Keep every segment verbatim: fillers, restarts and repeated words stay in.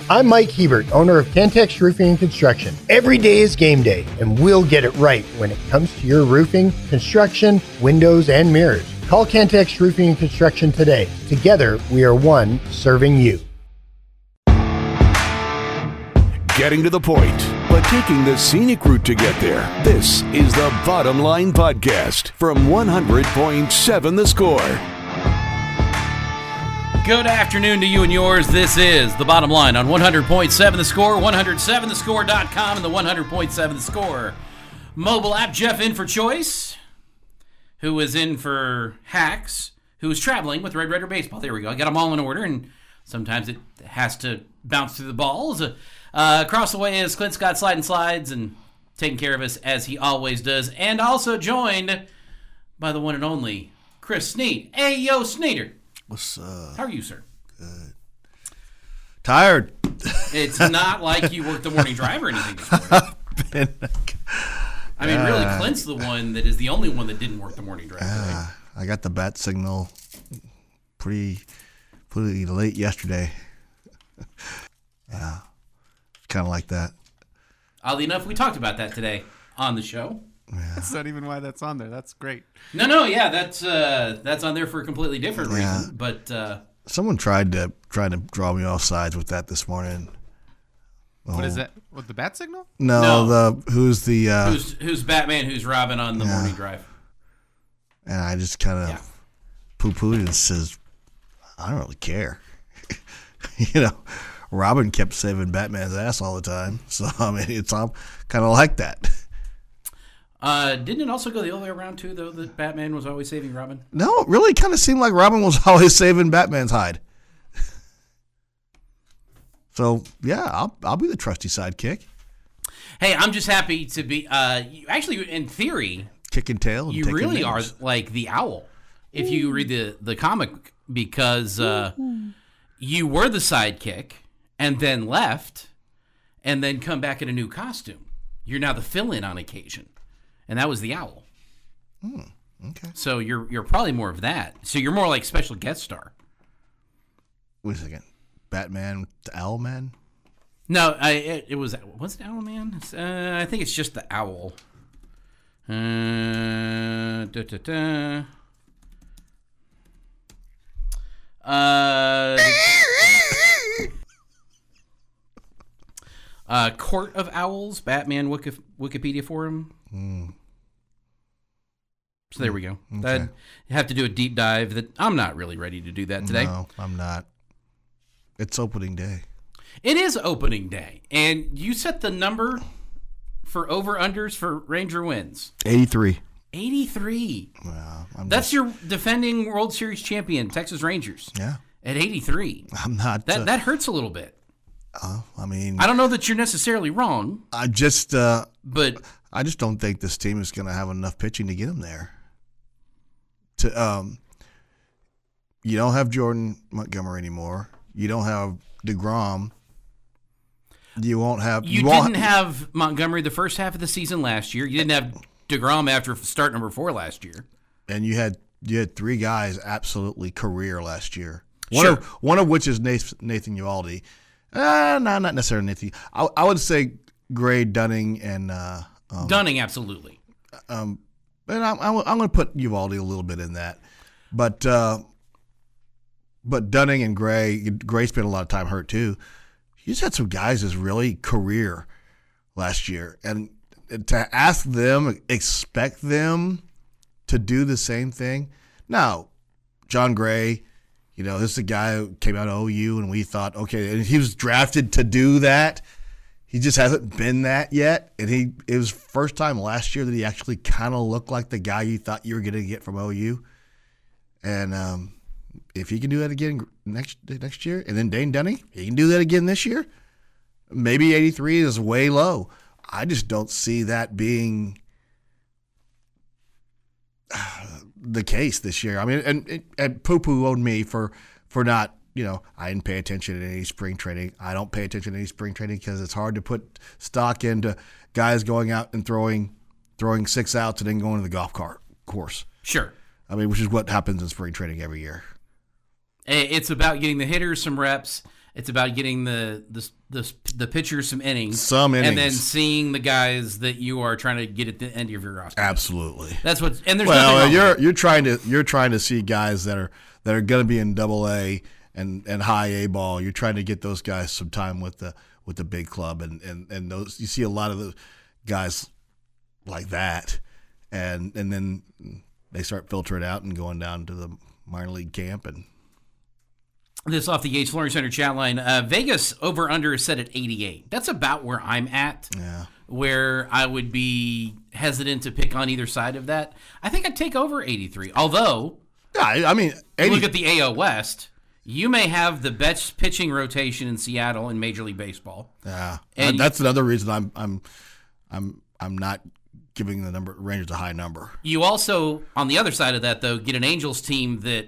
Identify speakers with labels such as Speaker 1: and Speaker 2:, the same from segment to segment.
Speaker 1: I'm Mike Hebert, owner of Cantex Roofing and Construction. Every day is game day, and we'll get it right when it comes to your roofing, construction, windows, and mirrors. Call Cantex Roofing and Construction today. Together, we are one serving you.
Speaker 2: Getting to the point, but taking the scenic route to get there. This is the Bottom Line Podcast from one hundred point seven The Score.
Speaker 3: Good afternoon to you and yours. This is The Bottom Line on one hundred point seven The Score, one oh seven the score dot com, and the one hundred point seven The Score mobile app. Jeff in for Choice, who was in for Hacks, who was traveling with Red Raider Baseball. There we go. I got them all in order, and sometimes it has to bounce through the balls. Uh, across the way is Clint Scott Slide and Slides, and taking care of us as he always does. And also joined by the one and only Chris Sneed. Hey, yo, Sneeder.
Speaker 4: What's up?
Speaker 3: How are you, sir?
Speaker 4: Good. Tired.
Speaker 3: It's not like you worked the morning drive or anything this morning.
Speaker 4: Been,
Speaker 3: I mean,
Speaker 4: uh,
Speaker 3: really, Clint's the one that is the only one that didn't work the morning drive today.
Speaker 4: uh, I got the bat signal pretty, pretty late yesterday. Yeah, kind of like that.
Speaker 3: Oddly enough, we talked about that today on the show.
Speaker 4: Yeah.
Speaker 5: That's not even why that's on there. That's great.
Speaker 3: No, no, yeah, that's uh, that's on there for a completely different
Speaker 4: Yeah.
Speaker 3: reason. But uh,
Speaker 4: Someone tried to tried to draw me off sides with that this morning.
Speaker 5: What
Speaker 4: Oh.
Speaker 5: is that? What, the bat signal?
Speaker 4: No,
Speaker 3: No.
Speaker 4: the who's the uh,
Speaker 3: who's who's Batman? Who's Robin on the
Speaker 4: Yeah.
Speaker 3: morning drive?
Speaker 4: and I just kind of
Speaker 3: Yeah.
Speaker 4: poo-pooed and says, I don't really care. You know, Robin kept saving Batman's ass all the time, so I mean, it's all kind of like that.
Speaker 3: Uh, didn't it also go the other way around too, though? That Batman was always saving Robin.
Speaker 4: No, it really kind of seemed like Robin was always saving Batman's hide. So yeah, I'll I'll be the trusty sidekick,
Speaker 3: Hey, I'm just happy to be. Uh, you, actually, in theory,
Speaker 4: kicking tail. And
Speaker 3: you
Speaker 4: taking
Speaker 3: really
Speaker 4: names.
Speaker 3: are like the owl if you read the the comic, because uh, you were the sidekick and then left, and then come back in a new costume. You're now the fill-in on occasion. And that was the owl.
Speaker 4: Okay.
Speaker 3: So you're you're probably more of that. So you're more like special guest star.
Speaker 4: Wait a second, Batman, the Owlman.
Speaker 3: No, I it, it was was it Owlman? Uh, I think it's just the owl. Uh, da, da, da. Uh, uh, Court of Owls, Batman Wiki, Wikipedia forum.
Speaker 4: Mm.
Speaker 3: So there we go.
Speaker 4: Okay.
Speaker 3: That you have to do a deep dive. That I'm not really ready to do that today.
Speaker 4: No, I'm not. It's opening day.
Speaker 3: It is opening day, and you set the number for over-unders for Ranger wins.
Speaker 4: eighty-three.
Speaker 3: eighty-three.
Speaker 4: Well, I'm
Speaker 3: That's
Speaker 4: just,
Speaker 3: your defending World Series champion, Texas Rangers.
Speaker 4: yeah.
Speaker 3: At eighty-three.
Speaker 4: I'm not.
Speaker 3: That
Speaker 4: uh,
Speaker 3: that hurts a little bit.
Speaker 4: uh, I mean,
Speaker 3: I don't know that you're necessarily wrong,
Speaker 4: I just, uh,
Speaker 3: but
Speaker 4: I just don't think this team is going to have enough pitching to get them there. To um, you don't have Jordan Montgomery anymore. You don't have DeGrom. You won't have.
Speaker 3: you,
Speaker 4: won't
Speaker 3: didn't have Montgomery the first half of the season last year. You didn't have DeGrom after start number four last year.
Speaker 4: and you had you had three guys absolutely career last year. One
Speaker 3: Sure.
Speaker 4: of one of which is Nathan, Nathan Uvalde. Uh, no, not necessarily Nathan. I, I would say Gray, Dunning, and uh, um,
Speaker 3: Dunning, absolutely.
Speaker 4: um, and I'm I'm, I'm going to put Uvalde a little bit in that, but uh, but Dunning and Gray, Gray spent a lot of time hurt too. You just had some guys as really career last year, and to ask them, expect them to do the same thing. Now, John Gray, you know, this is a guy who came out of O U, and we thought, okay, and he was drafted to do that. He just hasn't been that yet, and he it was first time last year that he actually kind of looked like the guy you thought you were going to get from O U. And um, if he can do that again next next year, and then Dane Dunning, he can do that again this year. Maybe eighty-three is way low. I just don't see that being the case this year. I mean, and, and poo-poo owed me for for not, you know, I didn't pay attention to any spring training. I don't pay attention to any spring training because it's hard to put stock into guys going out and throwing throwing six outs and then going to the golf cart course.
Speaker 3: Sure.
Speaker 4: I mean, which is what happens in spring training every year.
Speaker 3: It's about getting the hitters some reps It's about getting the the the, the pitcher some innings,
Speaker 4: Some
Speaker 3: and then
Speaker 4: innings.
Speaker 3: seeing the guys that you are trying to get at the end of your roster.
Speaker 4: Absolutely.
Speaker 3: That's what. And there's nothing
Speaker 4: Well,
Speaker 3: wrong
Speaker 4: you're
Speaker 3: with it.
Speaker 4: you're trying to you're trying to see guys that are that are going to be in Double A and, and high A ball. You're trying to get those guys some time with the with the big club, and, and, and those you see a lot of the guys like that, and and then they start filtering out and going down to the minor league camp. And
Speaker 3: This off the Yates Flooring Center chat line. Uh, Vegas over under is set at eighty-eight. That's about where I'm at.
Speaker 4: yeah,
Speaker 3: Where I would be hesitant to pick on either side of that. I think I'd take over eighty-three. Although,
Speaker 4: yeah, I I mean, eighty,
Speaker 3: look at the A L West. You may have the best pitching rotation in Seattle in Major League Baseball.
Speaker 4: yeah,
Speaker 3: and-
Speaker 4: that's another reason I'm I'm I'm I'm not giving the number Rangers a high number.
Speaker 3: You also, on the other side of that, though, get an Angels team that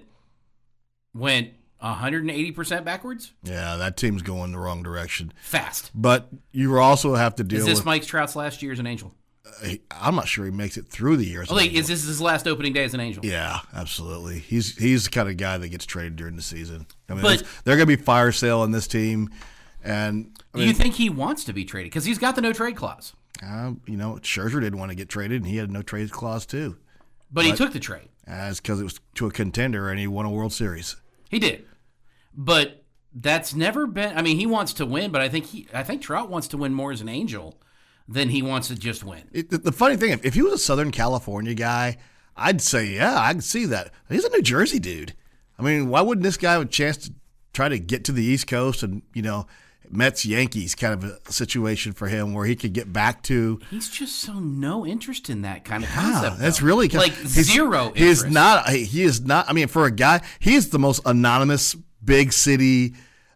Speaker 3: went one hundred eighty percent backwards
Speaker 4: Yeah, that team's going the wrong direction.
Speaker 3: fast.
Speaker 4: But you also have to deal
Speaker 3: Is this
Speaker 4: with.
Speaker 3: Mike Trout's last year as an Angel?
Speaker 4: I'm not sure he makes it through the years.
Speaker 3: Oh, wait, is this his last opening day as an Angel?
Speaker 4: Yeah, absolutely. He's he's the kind of guy that gets traded during the season. I mean,
Speaker 3: But-
Speaker 4: there's- they're going to be fire sale on this team, and I
Speaker 3: Do
Speaker 4: mean,
Speaker 3: you think he wants to be traded? Because he's got the no trade clause.
Speaker 4: uh, you know, Scherzer didn't want to get traded, and he had a no trade clause too.
Speaker 3: But he
Speaker 4: But-
Speaker 3: took the trade.
Speaker 4: As because it was to a contender, and he won a World Series.
Speaker 3: He did. But that's never been. I mean, he wants to win, but I think he. I think Trout wants to win more as an Angel than he wants to just win.
Speaker 4: It, the, the funny thing, if, if he was a Southern California guy, I'd say yeah, I can see that. He's a New Jersey dude. I mean, why wouldn't this guy have a chance to try to get to the East Coast and you know? Mets Yankees kind of a situation for him where he could get back to.
Speaker 3: He's just so no interest in that kind of
Speaker 4: Yeah,
Speaker 3: concept.
Speaker 4: that's
Speaker 3: though.
Speaker 4: really
Speaker 3: like
Speaker 4: he's-
Speaker 3: zero.
Speaker 4: He is
Speaker 3: interest.
Speaker 4: not. He is not. I mean, for a guy, he's the most anonymous big city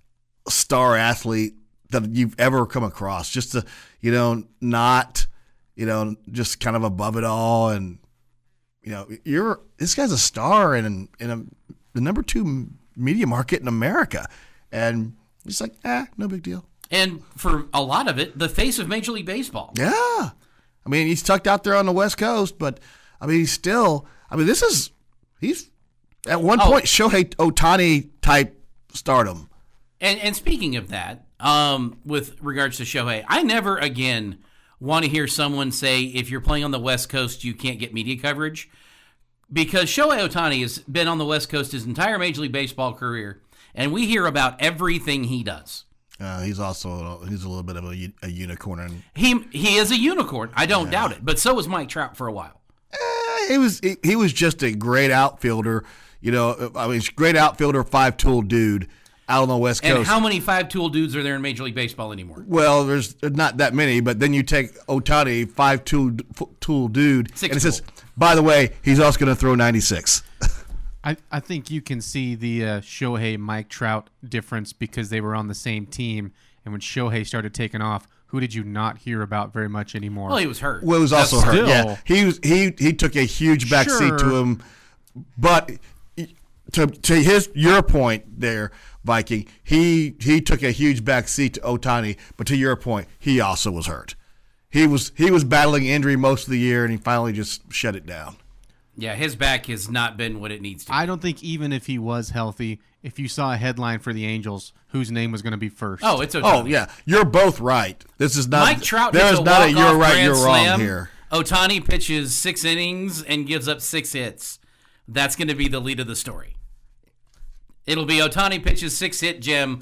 Speaker 4: star athlete that you've ever come across. Just to you know, not you know, just kind of above it all, and you know, you're this guy's a star in in a the number two media market in America, and. He's like, eh, no big deal.
Speaker 3: And for a lot of it, the face of Major League Baseball.
Speaker 4: Yeah. I mean, he's tucked out there on the West Coast, but, I mean, he's still, I mean, this is, he's, at one
Speaker 3: Oh.
Speaker 4: point, Shohei Ohtani type stardom.
Speaker 3: And and speaking of that, um, with regards to Shohei, I never again want to hear someone say if you're playing on the West Coast, you can't get media coverage. Because Shohei Ohtani has been on the West Coast his entire Major League Baseball career, and we hear about everything he does.
Speaker 4: Uh, he's also, he's a little bit of a, a unicorn. And,
Speaker 3: He he is a unicorn. I don't doubt it. But so was Mike Trout for a while.
Speaker 4: eh, he was, he, he was just a great outfielder, you know, I mean, great outfielder, five-tool dude out on the West
Speaker 3: And
Speaker 4: Coast.
Speaker 3: how many five-tool dudes are there in Major League Baseball anymore?
Speaker 4: Well, there's not that many, but then you take Ohtani, five tool tool dude,
Speaker 3: Six
Speaker 4: and it says,
Speaker 3: tool.
Speaker 4: by the way, he's also going to throw ninety-six.
Speaker 5: I, I think you can see the uh, Shohei Mike Trout difference because they were on the same team, and when Shohei started taking off, who did you not hear about very much anymore?
Speaker 3: Well, he was hurt.
Speaker 4: Well, it was also
Speaker 5: That's
Speaker 4: hurt.
Speaker 5: still-
Speaker 4: Yeah, he was he he took a huge backseat
Speaker 5: Sure.
Speaker 4: to him, but to to his your point there, Viking, he he took a huge backseat to Ohtani, but to your point, he also was hurt. He was he was battling injury most of the year, and he finally just shut it down.
Speaker 3: Yeah, his back has not been what it needs to be.
Speaker 5: I don't think even if he was healthy, if you saw a headline for the Angels, whose name was going to be first?
Speaker 3: Oh, it's okay.
Speaker 4: Oh yeah, you're both right. This is not
Speaker 3: Mike Trout
Speaker 4: There
Speaker 3: gets
Speaker 4: is
Speaker 3: a
Speaker 4: not a
Speaker 3: walk-off
Speaker 4: you're right,
Speaker 3: grand
Speaker 4: you're
Speaker 3: slam.
Speaker 4: wrong here.
Speaker 3: Ohtani pitches six innings and gives up six hits. That's going to be the lead of the story. It'll be Ohtani pitches six hit gem.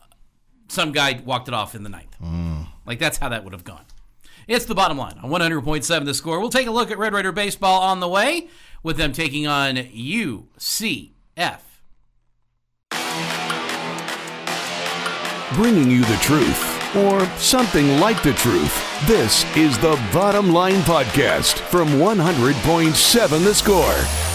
Speaker 3: Some guy walked it off in the ninth.
Speaker 4: Mm.
Speaker 3: Like that's how that would have gone. It's the bottom line on one hundred point seven The Score. We'll take a look at Red Raider baseball on the way with them taking on U C F.
Speaker 2: Bringing you the truth, or something like the truth. This is the Bottom Line Podcast from one hundred point seven The Score.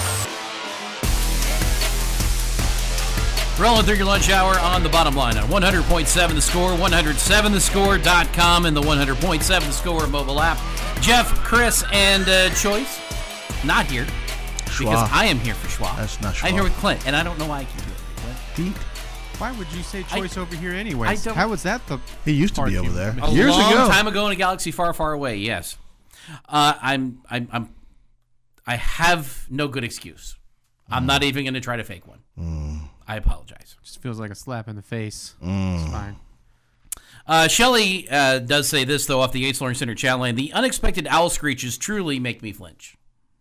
Speaker 3: Rolling through your lunch hour on the bottom line on one hundred point seven The Score, one oh seven the score dot com, and the one hundred point seven The Score mobile app. Jeff, Chris, and uh, Choice not here because
Speaker 4: Schwa.
Speaker 3: I am here for Schwab.
Speaker 4: That's not
Speaker 3: I'm
Speaker 4: Schwa.
Speaker 3: here with Clint, and I don't know why I keep doing it.
Speaker 4: He,
Speaker 5: Why would you say Choice over here anyways?
Speaker 3: I don't-
Speaker 5: How was that the
Speaker 4: he used to be over
Speaker 5: argument?
Speaker 4: there
Speaker 3: A
Speaker 4: years
Speaker 3: long
Speaker 4: ago.
Speaker 3: time ago in a galaxy far, far away. Yes, uh, I'm, I'm, I'm, I have no good excuse. I'm not even going to try to fake one. I apologize.
Speaker 5: Just feels like a slap in the face.
Speaker 4: Mm.
Speaker 5: It's fine.
Speaker 3: Uh, Shelley uh, does say this, though, off the Yates Flooring Center chat line. The unexpected owl screeches truly make me flinch.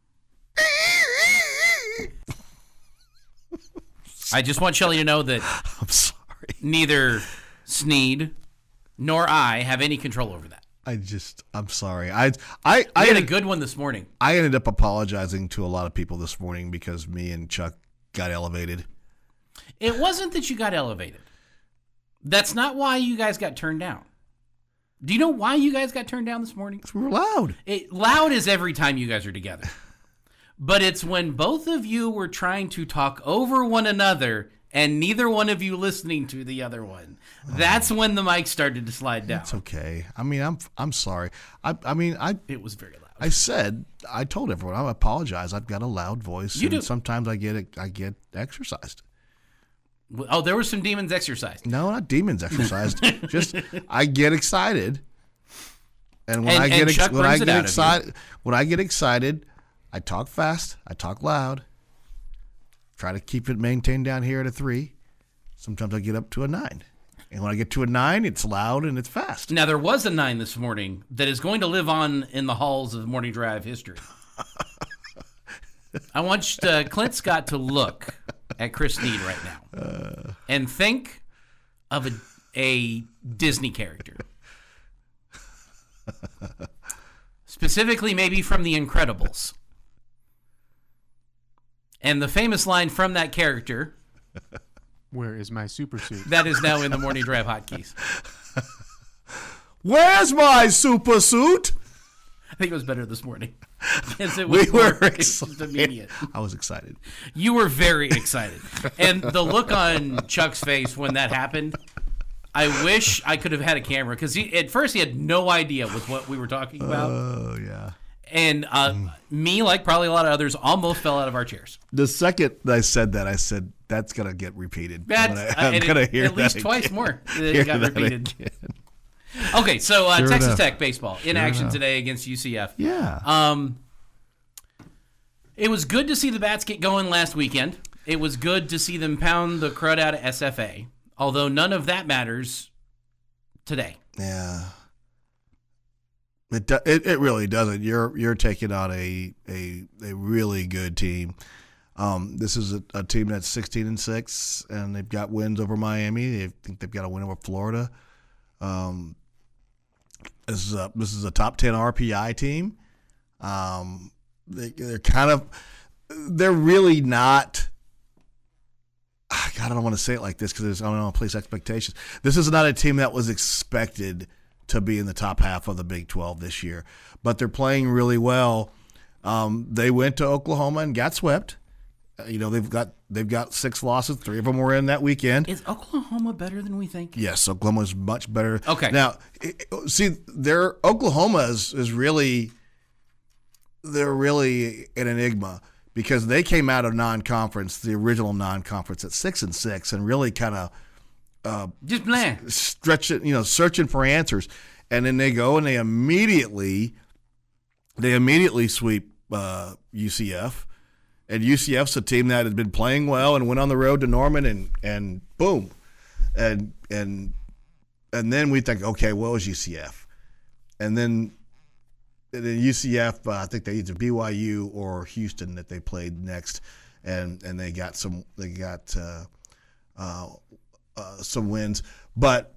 Speaker 3: I just want Shelley to know that
Speaker 4: I'm sorry.
Speaker 3: neither Sneed nor I have any control over that.
Speaker 4: I just, I'm sorry. I, I,
Speaker 3: We
Speaker 4: I
Speaker 3: had a
Speaker 4: ended,
Speaker 3: good one this morning.
Speaker 4: I ended up apologizing to a lot of people this morning because me and Chuck got elevated.
Speaker 3: It wasn't that you got elevated. That's not why you guys got turned down. Do you know why you guys got turned down this morning?
Speaker 4: We were loud.
Speaker 3: It, loud is every time you guys are together. But it's when both of you were trying to talk over one another and neither one of you listening to the other one. That's when the mic started to slide down.
Speaker 4: It's okay. I mean, I'm, I'm sorry. I, I mean, I,
Speaker 3: It was very loud.
Speaker 4: I said, I told everyone, I apologize. I've got a loud voice.
Speaker 3: You
Speaker 4: and
Speaker 3: do.
Speaker 4: Sometimes I get, I get exercised.
Speaker 3: Oh, there were some demons exercised.
Speaker 4: No, not demons exercised. Just I get excited, and when
Speaker 3: And-
Speaker 4: I get
Speaker 3: and
Speaker 4: ex-
Speaker 3: Chuck
Speaker 4: when I
Speaker 3: brings it
Speaker 4: get
Speaker 3: out of you.
Speaker 4: excited, when I get excited, I talk fast. I talk loud. Try to keep it maintained down here at a three. Sometimes I get up to a nine, and when I get to a nine, it's loud and it's fast.
Speaker 3: Now, there was a nine this morning that is going to live on in the halls of Morning Drive history. I want uh, Clint Scott to look at Chris Sneed right now
Speaker 4: Uh.
Speaker 3: and think of a, a Disney character. Specifically, maybe from The Incredibles. And the famous line from that character
Speaker 5: Where is my super suit?
Speaker 3: that is now in the Morning Drive hotkeys.
Speaker 4: Where's my super suit?
Speaker 3: I think it was better this morning. Because it
Speaker 4: We
Speaker 3: was
Speaker 4: were
Speaker 3: more
Speaker 4: excited.
Speaker 3: immediate.
Speaker 4: I was excited.
Speaker 3: You were very excited. And the look on Chuck's face when that happened, I wish I could have had a camera. Because at first he had no idea with what we were talking about.
Speaker 4: Oh yeah.
Speaker 3: And uh, me, like probably a lot of others, almost fell out of our chairs.
Speaker 4: The second I said that, I said that's gonna get repeated.
Speaker 3: That's,
Speaker 4: I'm gonna,
Speaker 3: uh,
Speaker 4: I'm
Speaker 3: and
Speaker 4: gonna
Speaker 3: it-
Speaker 4: hear
Speaker 3: at least
Speaker 4: that
Speaker 3: twice
Speaker 4: again.
Speaker 3: more.
Speaker 4: Hear
Speaker 3: It got
Speaker 4: that
Speaker 3: repeated.
Speaker 4: again.
Speaker 3: Okay, so uh,
Speaker 4: Sure
Speaker 3: Texas
Speaker 4: enough.
Speaker 3: Tech baseball in
Speaker 4: Sure
Speaker 3: action
Speaker 4: enough.
Speaker 3: today against U C F.
Speaker 4: Yeah.
Speaker 3: Um, it was good to see the Bats get going last weekend. It was good to see them pound the crud out of S F A, although none of that matters today.
Speaker 4: Yeah. It, do, it it really doesn't. You're you're taking on a a, a really good team. Um, this is a, a team that's sixteen and six, and they've got wins over Miami. They think they've got a win over Florida. Um, this is a this is a top ten R P I team. Um, they, they're kind of they're really not. God, I don't want to say it like this because I don't want to place expectations. This is not a team that was expected to be in the top half of the Big twelve this year, but they're playing really well. Um, they went to Oklahoma and got swept. Uh, you know, they've got they've got six losses. Three of them were in that weekend.
Speaker 3: Is Oklahoma better than we think?
Speaker 4: Yes, Oklahoma's much better.
Speaker 3: Okay.
Speaker 4: Now, it- it- see, their Oklahoma is, is really they're really an enigma because they came out of non-conference, the original non-conference, at six and six, and really kind of
Speaker 3: Just bland.
Speaker 4: stretching, you know, searching for answers, and then they go and they immediately, they immediately sweep uh, U C F, and U C F's a team that has been playing well and went on the road to Norman, and and boom, and and and then we think, okay, what was U C F, and then. And then U C F, uh, I think they either B Y U or Houston that they played next, and and they got some they got uh, uh, uh, some wins, but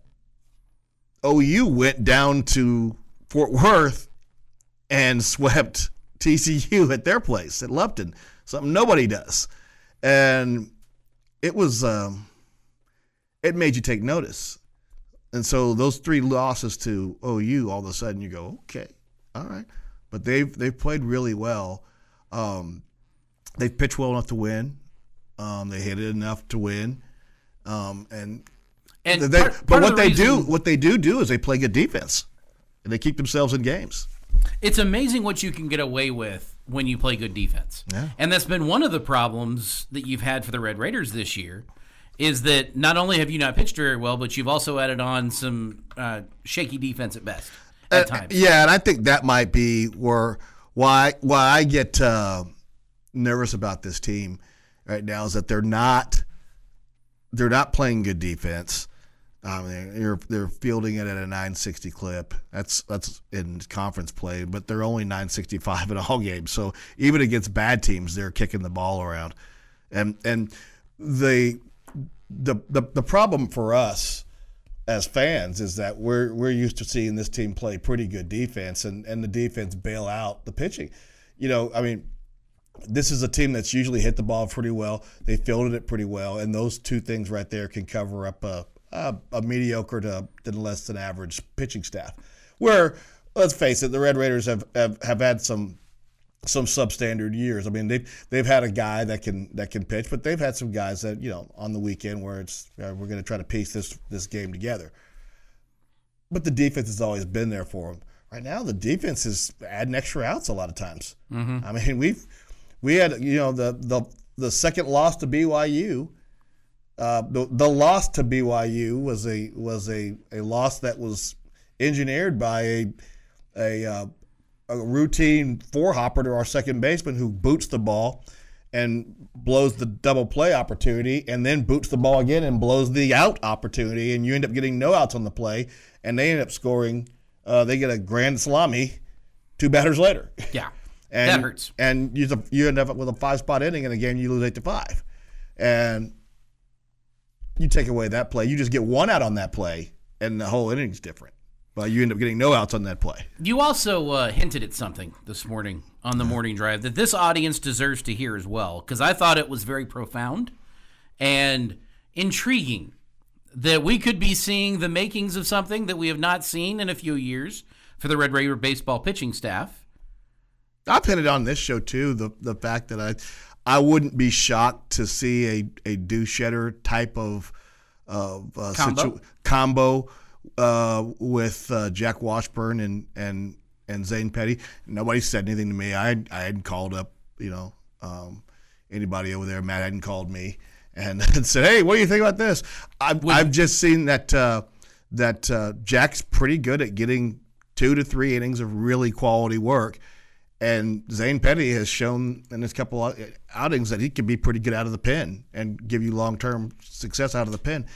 Speaker 4: O U went down to Fort Worth and swept T C U at their place at Lupton, something nobody does, and it was um, it made you take notice, and so those three losses to O U, all of a sudden you go, okay. All right, but they've they've played really well. Um, they've pitched well enough to win. Um, they hit it enough to win. Um, and
Speaker 3: And
Speaker 4: they,
Speaker 3: part-
Speaker 4: but
Speaker 3: part of
Speaker 4: what
Speaker 3: the
Speaker 4: they
Speaker 3: reason-
Speaker 4: do, what they do do is they play good defense, and they keep themselves in games.
Speaker 3: It's amazing what you can get away with when you play good defense.
Speaker 4: Yeah.
Speaker 3: And that's been one of the problems that you've had for the Red Raiders this year is that not only have you not pitched very well, but you've also added on some uh, shaky defense at best at
Speaker 4: Uh,
Speaker 3: times.
Speaker 4: yeah, and I think that might be where why why I get uh, nervous about this team right now is that they're not they're not playing good defense. I mean, they're they're fielding it at a nine sixty clip. That's that's in conference play, but they're only nine sixty-five in all games. So even against bad teams, they're kicking the ball around. And and the the the, the problem for us as fans is that we're we're used to seeing this team play pretty good defense, and, and the defense bail out the pitching. You know, I mean, this is a team that's usually hit the ball pretty well. They fielded it pretty well, and those two things right there can cover up a a, a mediocre to, to less than average pitching staff. Where, let's face it, the Red Raiders have, have, have had some some substandard years. I mean, they've they've had a guy that can that can pitch, but they've had some guys that, you know, on the weekend where it's uh, we're going to try to piece this this game together. But the defense has always been there for them. Right now, the defense is adding extra outs a lot of times. Mm-hmm. I mean, we've we had you know the the the second loss to B Y U. Uh, the the loss to B Y U was a was a, a loss that was engineered by a a, uh, a routine four hopper to our second baseman who boots the ball and blows the double play opportunity, and then boots the ball again and blows the out opportunity, and you end up getting no outs on the play, and they end up scoring. Uh, they get a grand salami two batters later.
Speaker 3: Yeah,
Speaker 4: and,
Speaker 3: that hurts.
Speaker 4: And you you end up with a five spot inning in a game, you lose eight to five, and you take away that play, you just get one out on that play, and the whole inning's different. But you end up getting no outs on that play.
Speaker 3: You also uh, hinted at something this morning on the morning drive that this audience deserves to hear as well, because I thought it was very profound and intriguing that we could be seeing the makings of something that we have not seen in a few years for the Red Raider baseball pitching staff.
Speaker 4: I've hinted on this show, too, the the fact that I I wouldn't be shocked to see a, a Duchetter type of, of uh,
Speaker 3: combo,
Speaker 4: situ- combo uh, with uh, Jack Washburn and, and and Zane Petty. Nobody said anything to me. I I hadn't called up, you know, um, anybody over there. Matt hadn't called me and, and said, "Hey, what do you think about this?" I've Would, I've just seen that uh, that uh, Jack's pretty good at getting two to three innings of really quality work. And Zane Petty has shown in his couple outings that he can be pretty good out of the pen and give you long-term success out of the pen.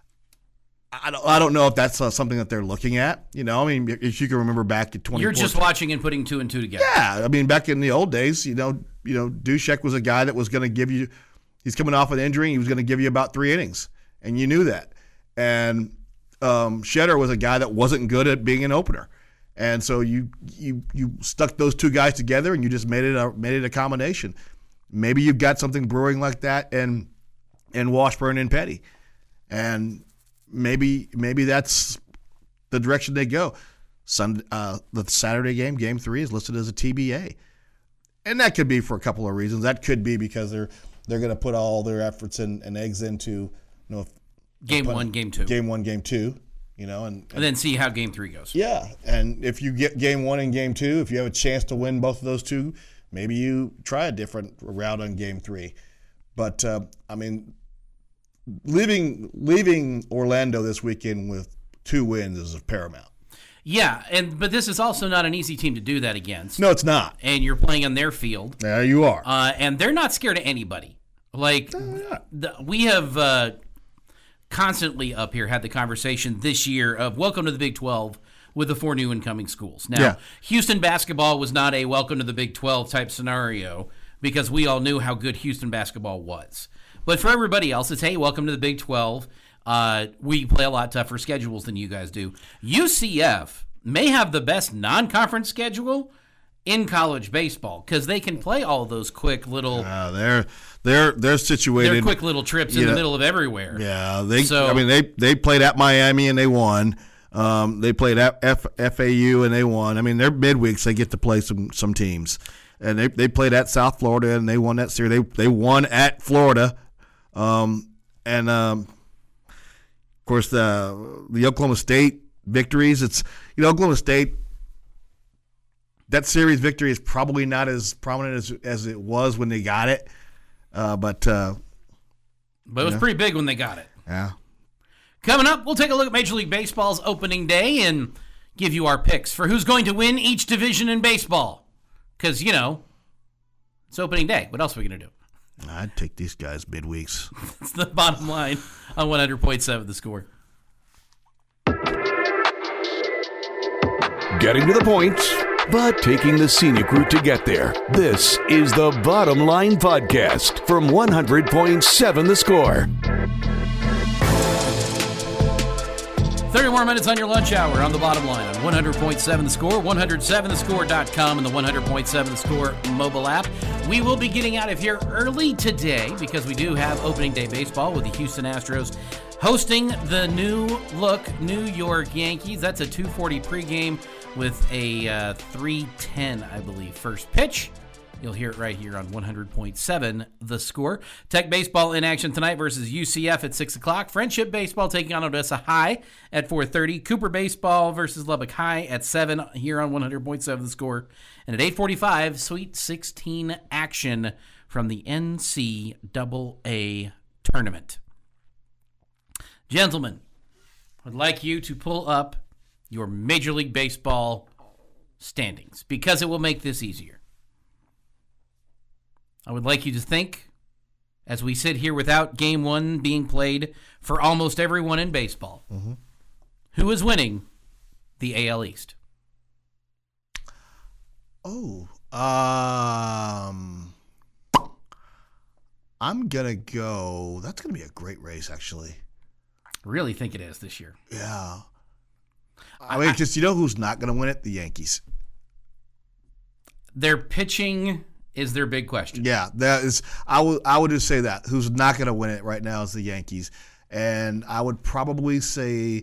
Speaker 4: I don't, I don't know if that's uh, something that they're looking at. You know, I mean, if you can remember back to twenty fourteen.
Speaker 3: You're just watching and putting two and two together.
Speaker 4: Yeah, I mean, back in the old days, you know, you know, Dushek was a guy that was going to give you. He's coming off an injury. He was going to give you about three innings, and you knew that. And um, Shetter was a guy that wasn't good at being an opener. And so you you you stuck those two guys together, and you just made it a made it a combination. Maybe you've got something brewing like that, and and Washburn and Petty, and maybe maybe that's the direction they go. Sunday, uh, the Saturday game, Game Three, is listed as a T B A, and that could be for a couple of reasons. That could be because they're they're going to put all their efforts and, and eggs into you know
Speaker 3: game one, game two,
Speaker 4: game one, game two. You know, and, and,
Speaker 3: and then see how game three goes.
Speaker 4: Yeah, and if you get game one and game two, if you have a chance to win both of those two, maybe you try a different route on game three. But uh, I mean, leaving leaving Orlando this weekend with two wins is paramount.
Speaker 3: Yeah, and but this is also not an easy team to do that against.
Speaker 4: No, it's not.
Speaker 3: And you're playing on their field.
Speaker 4: Yeah, you are.
Speaker 3: Uh, and they're not scared of anybody. Like
Speaker 4: no,
Speaker 3: the, we have. Uh, constantly up here had the conversation this year of welcome to the Big twelve with the four new incoming schools. Now,
Speaker 4: yeah.
Speaker 3: Houston basketball was not a welcome to the Big twelve type scenario because we all knew how good Houston basketball was. But for everybody else, it's, hey, welcome to the Big twelve. Uh, we play a lot tougher schedules than you guys do. U C F may have the best non-conference schedule in college baseball because they can play all those quick little
Speaker 4: uh, they're they're they're situated
Speaker 3: they're quick little trips in
Speaker 4: know,
Speaker 3: the middle of everywhere.
Speaker 4: Yeah, they
Speaker 3: so,
Speaker 4: I mean they they played at Miami and they won. Um, they played at F, FAU and they won. I mean, they're midweeks. They get to play some some teams, and they they played at South Florida and they won that series. They they won at Florida, um, and um, of course the the Oklahoma State victories. It's you know Oklahoma State. That series victory is probably not as prominent as as it was when they got it, uh, but uh,
Speaker 3: but it was
Speaker 4: know.
Speaker 3: pretty big when they got it.
Speaker 4: Yeah.
Speaker 3: Coming up, we'll take a look at Major League Baseball's opening day and give you our picks for who's going to win each division in baseball. Because, you know, it's opening day. What else are we going to do?
Speaker 4: I'd take these guys midweeks.
Speaker 3: It's the bottom line on one hundred point seven The Score.
Speaker 2: Getting to the point, but taking the scenic route to get there. This is the Bottom Line Podcast from one hundred point seven The Score.
Speaker 3: thirty more minutes on your lunch hour on the Bottom Line on one hundred point seven The Score, one oh seven the score dot com, and the one hundred point seven The Score mobile app. We will be getting out of here early today because we do have opening day baseball with the Houston Astros hosting the new look New York Yankees. That's a two forty pregame with a uh, three ten, I believe, first pitch. You'll hear it right here on one hundred point seven The Score. Tech Baseball in action tonight versus U C F at six o'clock. Friendship Baseball taking on Odessa High at four thirty. Cooper Baseball versus Lubbock High at seven here on one hundred point seven The Score. And at eight forty-five, Sweet sixteen action from the N C double A tournament. Gentlemen, I'd like you to pull up your Major League Baseball standings because it will make this easier. I would like you to think, as we sit here without game one being played for almost everyone in baseball, mm-hmm. who is winning the A L East?
Speaker 4: Oh, um, I'm going to go, that's going to be a great race, actually.
Speaker 3: I really think it is this year.
Speaker 4: Yeah. I mean, just, you know who's not going to win it? The Yankees.
Speaker 3: Their pitching is their big question.
Speaker 4: Yeah, that is. I would I would just say that who's not going to win it right now is the Yankees, and I would probably say.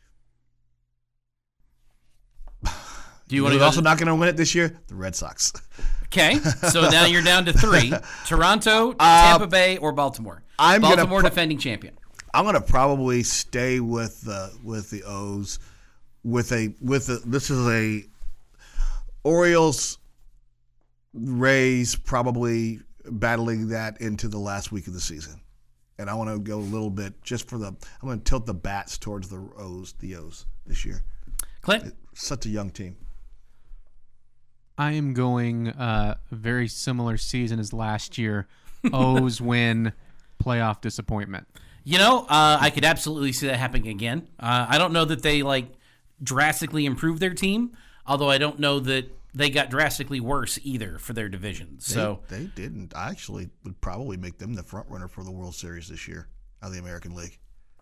Speaker 3: Do you want
Speaker 4: to
Speaker 3: to
Speaker 4: also to... not going to win it this year? The Red Sox.
Speaker 3: Okay, so now you're down to three: Toronto, Tampa uh, Bay, or Baltimore. I'm Baltimore pro- defending champion.
Speaker 4: I'm going to probably stay with the with the O's. With a with a, this is a Orioles. Rays probably battling that into the last week of the season. And I want to go a little bit just for the I'm going to tilt the bats towards the O's, the O's this year.
Speaker 3: Clint,
Speaker 4: it's such a young team.
Speaker 5: I am going uh, a very similar season as last year. O's win, playoff disappointment.
Speaker 3: You know, uh, I could absolutely see that happening again. Uh, I don't know that they like drastically improved their team, although I don't know that they got drastically worse either for their division. So
Speaker 4: they, they didn't. I actually would probably make them the front runner for the World Series this year out of the American League.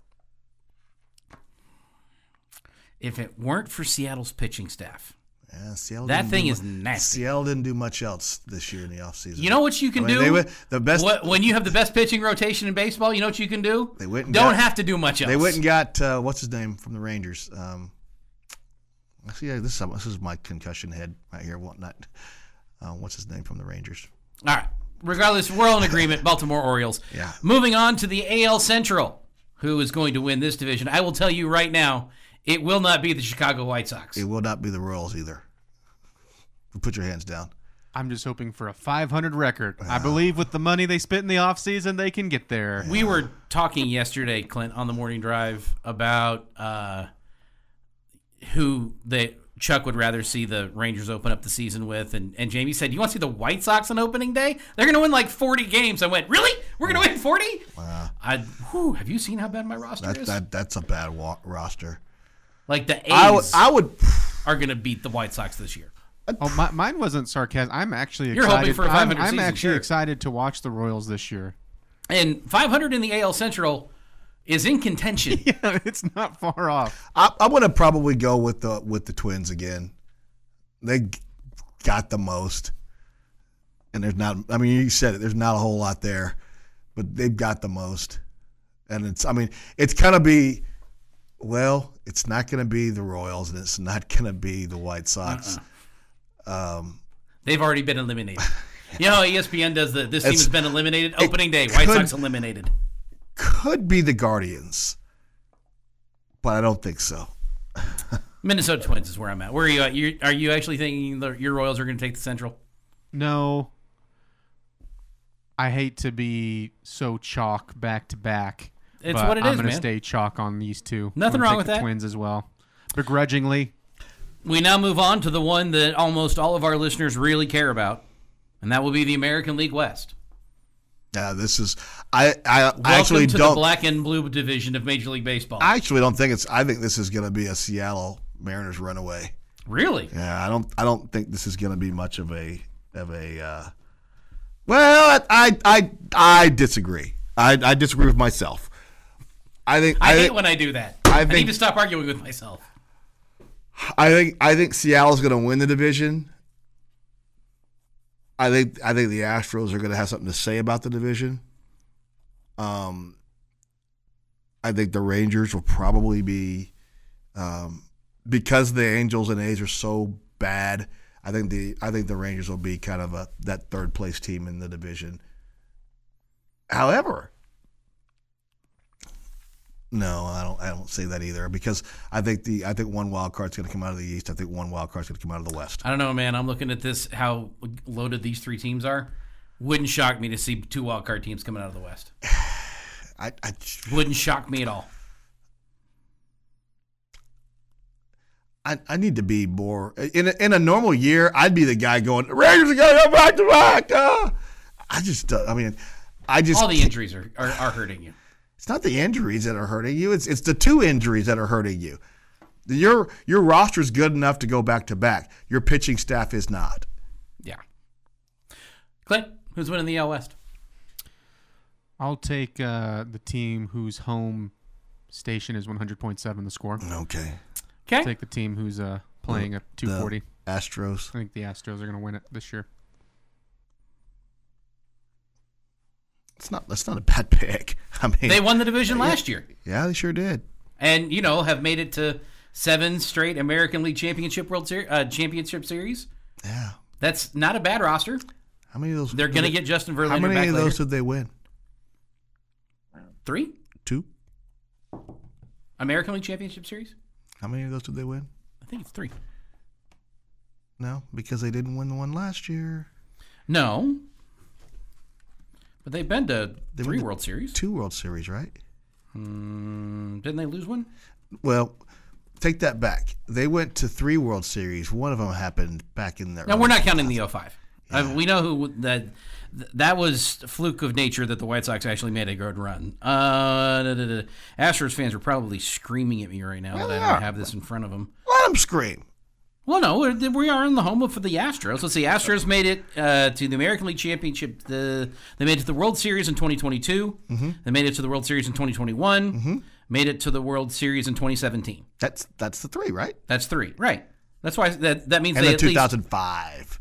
Speaker 3: If it weren't for Seattle's pitching staff,
Speaker 4: yeah, Seattle
Speaker 3: that thing
Speaker 4: do,
Speaker 3: is nasty.
Speaker 4: Seattle didn't do much else this year in the offseason.
Speaker 3: You know what you can I mean, do?
Speaker 4: They went, the best
Speaker 3: what, when you have the best pitching rotation in baseball, you know what you can do?
Speaker 4: They went and
Speaker 3: Don't
Speaker 4: got,
Speaker 3: have to do much else.
Speaker 4: They went and got uh, what's his name from the Rangers. Um, See, this is this is my concussion head right here. Whatnot? Uh, what's his name from the Rangers?
Speaker 3: All right. Regardless, we're all in agreement. Baltimore Orioles.
Speaker 4: Yeah.
Speaker 3: Moving on to the A L Central, who is going to win this division? I will tell you right now, it will not be the Chicago White Sox.
Speaker 4: It will not be the Royals either. Put your hands down.
Speaker 5: I'm just hoping for a five hundred record. Uh, I believe with the money they spent in the offseason, they can get there.
Speaker 3: We were talking yesterday, Clint, on the morning drive about. Uh, who they Chuck would rather see the Rangers open up the season with, and, and Jamie said, you want to see the White Sox on opening day? They're going to win like forty games. I went, really? We're going to win forty?
Speaker 4: Wow.
Speaker 3: I, whew, have you seen how bad my roster
Speaker 4: that,
Speaker 3: is?
Speaker 4: That, that's a bad wa- roster.
Speaker 3: Like the A's
Speaker 4: I would, I would
Speaker 3: are going to beat the White Sox this year.
Speaker 5: Oh, my, mine wasn't sarcasm. I'm actually
Speaker 3: You're
Speaker 5: excited.
Speaker 3: hoping for a five hundred
Speaker 5: I'm, I'm
Speaker 3: season,
Speaker 5: actually
Speaker 3: sure.
Speaker 5: excited to watch the Royals this year.
Speaker 3: And five hundred in the A L Central is in contention.
Speaker 5: Yeah, it's not far off.
Speaker 4: I, I'm going to probably go with the with the Twins again. They got the most, and there's not. I mean, you said it. There's not a whole lot there, but they've got the most, and it's. I mean, it's going to be. Well, it's not going to be the Royals, and it's not going to be the White Sox. Uh-uh. Um,
Speaker 3: They've already been eliminated. You know how E S P N does the. This team has been eliminated. Opening day, White Sox eliminated.
Speaker 4: Could be the Guardians, but I don't think so.
Speaker 3: Minnesota Twins is where I'm at. Where are you at? You, are you actually thinking the, your Royals are going to take the Central?
Speaker 5: No. I hate to be so chalk back to back.
Speaker 3: It's
Speaker 5: but
Speaker 3: what it
Speaker 5: I'm
Speaker 3: is,
Speaker 5: gonna
Speaker 3: man.
Speaker 5: stay chalk on these two.
Speaker 3: Nothing
Speaker 5: I'm
Speaker 3: wrong
Speaker 5: take
Speaker 3: with
Speaker 5: the
Speaker 3: that.
Speaker 5: Twins as well, begrudgingly.
Speaker 3: We now move on to the one that almost all of our listeners really care about, and that will be the American League West.
Speaker 4: Yeah, this is. I I
Speaker 3: Welcome
Speaker 4: actually
Speaker 3: to
Speaker 4: don't.
Speaker 3: the black and blue division of Major League Baseball.
Speaker 4: I actually don't think it's. I think this is going to be a Seattle Mariners runaway.
Speaker 3: Really?
Speaker 4: Yeah, I don't. I don't think this is going to be much of a of a. Uh, well, I I I disagree. I, I disagree with myself. I think.
Speaker 3: I,
Speaker 4: I
Speaker 3: hate
Speaker 4: think,
Speaker 3: when I do that.
Speaker 4: I
Speaker 3: I,
Speaker 4: think-
Speaker 3: need to stop arguing with myself.
Speaker 4: I think. I think Seattle's going to win the division. I think. I think the Astros are going to have something to say about the division. Um. I think the Rangers will probably be, um, because the Angels and A's are so bad. I think the I think the Rangers will be kind of a that third place team in the division. However, no, I don't. I don't say that either because I think the I think one wild card's going to come out of the East. I think one wild card's going to come out of the West.
Speaker 3: I don't know, man. I'm looking at this, how loaded these three teams are. Wouldn't shock me to see two wild card teams coming out of the West.
Speaker 4: I, I
Speaker 3: Wouldn't shock me at all.
Speaker 4: I, I need to be more in a, in a normal year. I'd be the guy going, Rangers are going to go back to back. Uh. I just, uh, I mean, I just
Speaker 3: All the injuries are, are, are hurting you.
Speaker 4: It's not the injuries that are hurting you. It's it's the two injuries that are hurting you. Your your roster is good enough to go back to back. Your pitching staff is not.
Speaker 3: Yeah. Clint, who's winning the A L West?
Speaker 5: I'll take uh, the team whose home station is one hundred point seven the score.
Speaker 4: Okay.
Speaker 3: Okay.
Speaker 5: Take the team who's uh, playing at two forty.
Speaker 4: The Astros.
Speaker 5: I think the Astros are going to win it this year.
Speaker 4: It's not. That's not a bad pick. I mean,
Speaker 3: They won the division last year.
Speaker 4: yeah, they sure did.
Speaker 3: And, you know, have made it to seven straight American League Championship World Series, uh, Championship Series.
Speaker 4: Yeah.
Speaker 3: That's not a bad roster.
Speaker 4: How many of those?
Speaker 3: They're going to get Justin Verlander
Speaker 4: How many
Speaker 3: back
Speaker 4: of
Speaker 3: later.
Speaker 4: those did they win?
Speaker 3: Three
Speaker 4: Two.
Speaker 3: American League Championship Series.
Speaker 4: How many of those did they win?
Speaker 3: I think it's three.
Speaker 4: No, because they didn't win the one last year.
Speaker 3: No, but they've been to
Speaker 4: They
Speaker 3: three
Speaker 4: went to
Speaker 3: World Series.
Speaker 4: Two World Series, right?
Speaker 3: Mm, didn't they lose one?
Speaker 4: Well, take that back. They went to three World Series. One of them happened back in the.
Speaker 3: No, we're not counting the oh five. Uh, we know who that that was a fluke of nature that the White Sox actually made a good run. Uh, da, da, da. Astros fans are probably screaming at me right now
Speaker 4: Well,
Speaker 3: that I
Speaker 4: they
Speaker 3: don't
Speaker 4: are.
Speaker 3: have this in front of them.
Speaker 4: Let them scream.
Speaker 3: Well, no, we're, we are in the home of the Astros. Let's see, Astros made it uh, to the American League Championship. The, they made it to the World Series in twenty twenty-two. Mm-hmm. They made it to the World Series in twenty twenty-one. Mm-hmm. Made it to the World Series in twenty seventeen.
Speaker 4: That's that's the three, right?
Speaker 3: That's three, right? That's why that that means
Speaker 4: And
Speaker 3: they
Speaker 4: then
Speaker 3: at least,
Speaker 4: two thousand five.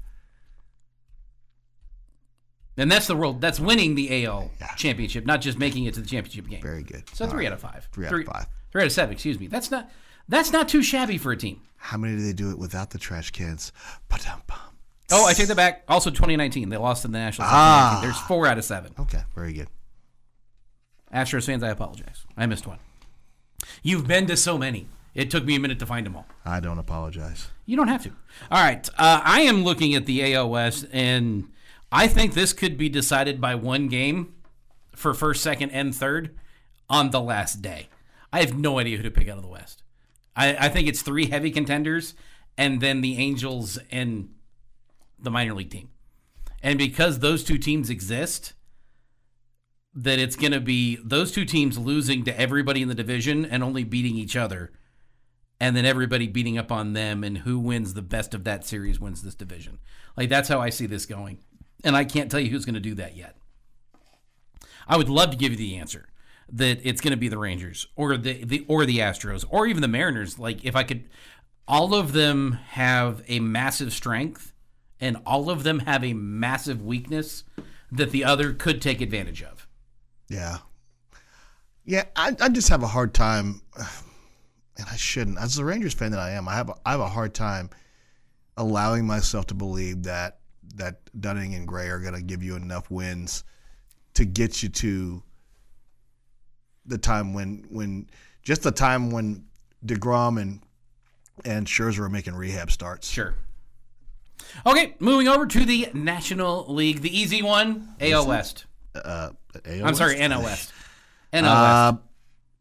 Speaker 3: and that's the world. That's winning the A L
Speaker 4: Yeah.
Speaker 3: championship, not just making it to the championship game.
Speaker 4: Very good.
Speaker 3: So
Speaker 4: All
Speaker 3: three
Speaker 4: right.
Speaker 3: out of five.
Speaker 4: Three out of five.
Speaker 3: Three out of seven. Excuse me. That's not that's not too shabby for a team.
Speaker 4: How many do they do it without the trash cans? Ba-dum-bum.
Speaker 3: Oh, I take that back. Also, twenty nineteen, they lost in the National League.
Speaker 4: Ah.
Speaker 3: There's four out of seven.
Speaker 4: Okay, very good.
Speaker 3: Astros fans, I apologize. I missed one. You've been to so many. It took me a minute to find them all.
Speaker 4: I don't apologize.
Speaker 3: You don't have to. All right. Uh, I am looking at the A L West, and I think this could be decided by one game for first, second, and third on the last day. I have no idea who to pick out of the West. I, I think it's three heavy contenders, and then the Angels and the minor league team. And because those two teams exist, that it's going to be those two teams losing to everybody in the division and only beating each other, and then everybody beating up on them, and who wins the best of that series wins this division. Like, that's how I see this going. And I can't tell you who's going to do that yet. I would love to give you the answer that it's going to be the Rangers or the, the or the Astros or even the Mariners. Like, if I could, all of them have a massive strength and all of them have a massive weakness that the other could take advantage of.
Speaker 4: Yeah. Yeah, I, I just have a hard time, and I shouldn't. As a Rangers fan that I am, I have a, I have a hard time allowing myself to believe that that Dunning and Gray are going to give you enough wins to get you to the time when when just the time when DeGrom and and Scherzer are making rehab starts.
Speaker 3: Sure. Okay, moving over to the National League, the easy one, A L West.
Speaker 4: Uh, A L
Speaker 3: I'm sorry,
Speaker 4: West?
Speaker 3: N L West. N L
Speaker 4: Uh,
Speaker 3: West.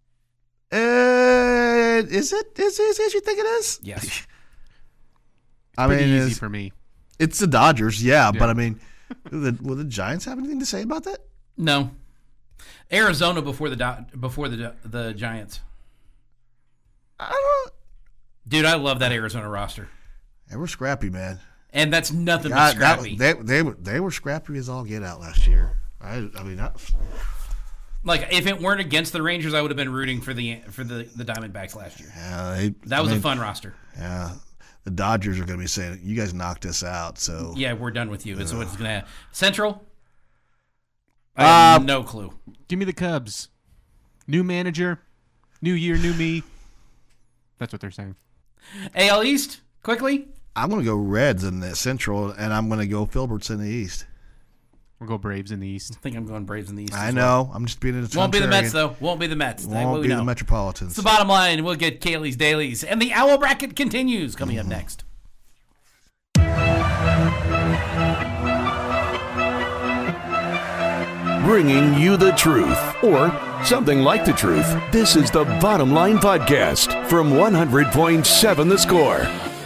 Speaker 4: uh, is it is it as you think it is?
Speaker 3: Yes.
Speaker 4: I
Speaker 5: Pretty
Speaker 4: mean,
Speaker 5: easy
Speaker 4: it's,
Speaker 5: for me.
Speaker 4: it's the Dodgers, yeah,
Speaker 5: Yeah.
Speaker 4: but I mean, will the, will the Giants have anything to say about that?
Speaker 3: No. Arizona before the Do- before the the Giants.
Speaker 4: I don't.
Speaker 3: Dude, I love that Arizona roster.
Speaker 4: They were scrappy, man.
Speaker 3: And that's nothing but
Speaker 4: God,
Speaker 3: scrappy.
Speaker 4: that, they, they, were- they were scrappy as all get out last year. I, I mean, I,
Speaker 3: Like, if it weren't against the Rangers, I would have been rooting for the for the, the Diamondbacks last year.
Speaker 4: yeah, they,
Speaker 3: That was
Speaker 4: I mean,
Speaker 3: a fun roster.
Speaker 4: Yeah, the Dodgers are going to be saying, "You guys knocked us out." So
Speaker 3: Yeah, we're done with you. Is what's going to happen. Central? I have
Speaker 4: Uh,
Speaker 3: no clue.
Speaker 5: Give me the Cubs. New manager, new year, new me. That's what they're saying.
Speaker 3: A L East, quickly.
Speaker 4: I'm going to go Reds in the Central, and I'm going to go Filberts in the East.
Speaker 5: We'll go Braves in the East.
Speaker 3: I think I'm going Braves in the East.
Speaker 4: I
Speaker 3: as well.
Speaker 4: know. I'm just being a
Speaker 3: Won't be the Mets,
Speaker 4: contrarian.
Speaker 3: though. Won't be the Mets. That
Speaker 4: Won't
Speaker 3: we
Speaker 4: be
Speaker 3: know.
Speaker 4: the Metropolitans.
Speaker 3: It's the bottom line. We'll get Kaylee's Dailies. And the Owl Bracket continues coming
Speaker 4: Mm-hmm.
Speaker 3: up next.
Speaker 2: Bringing you the truth, or something like the truth. This is the Bottom Line Podcast from one hundred point seven The Score.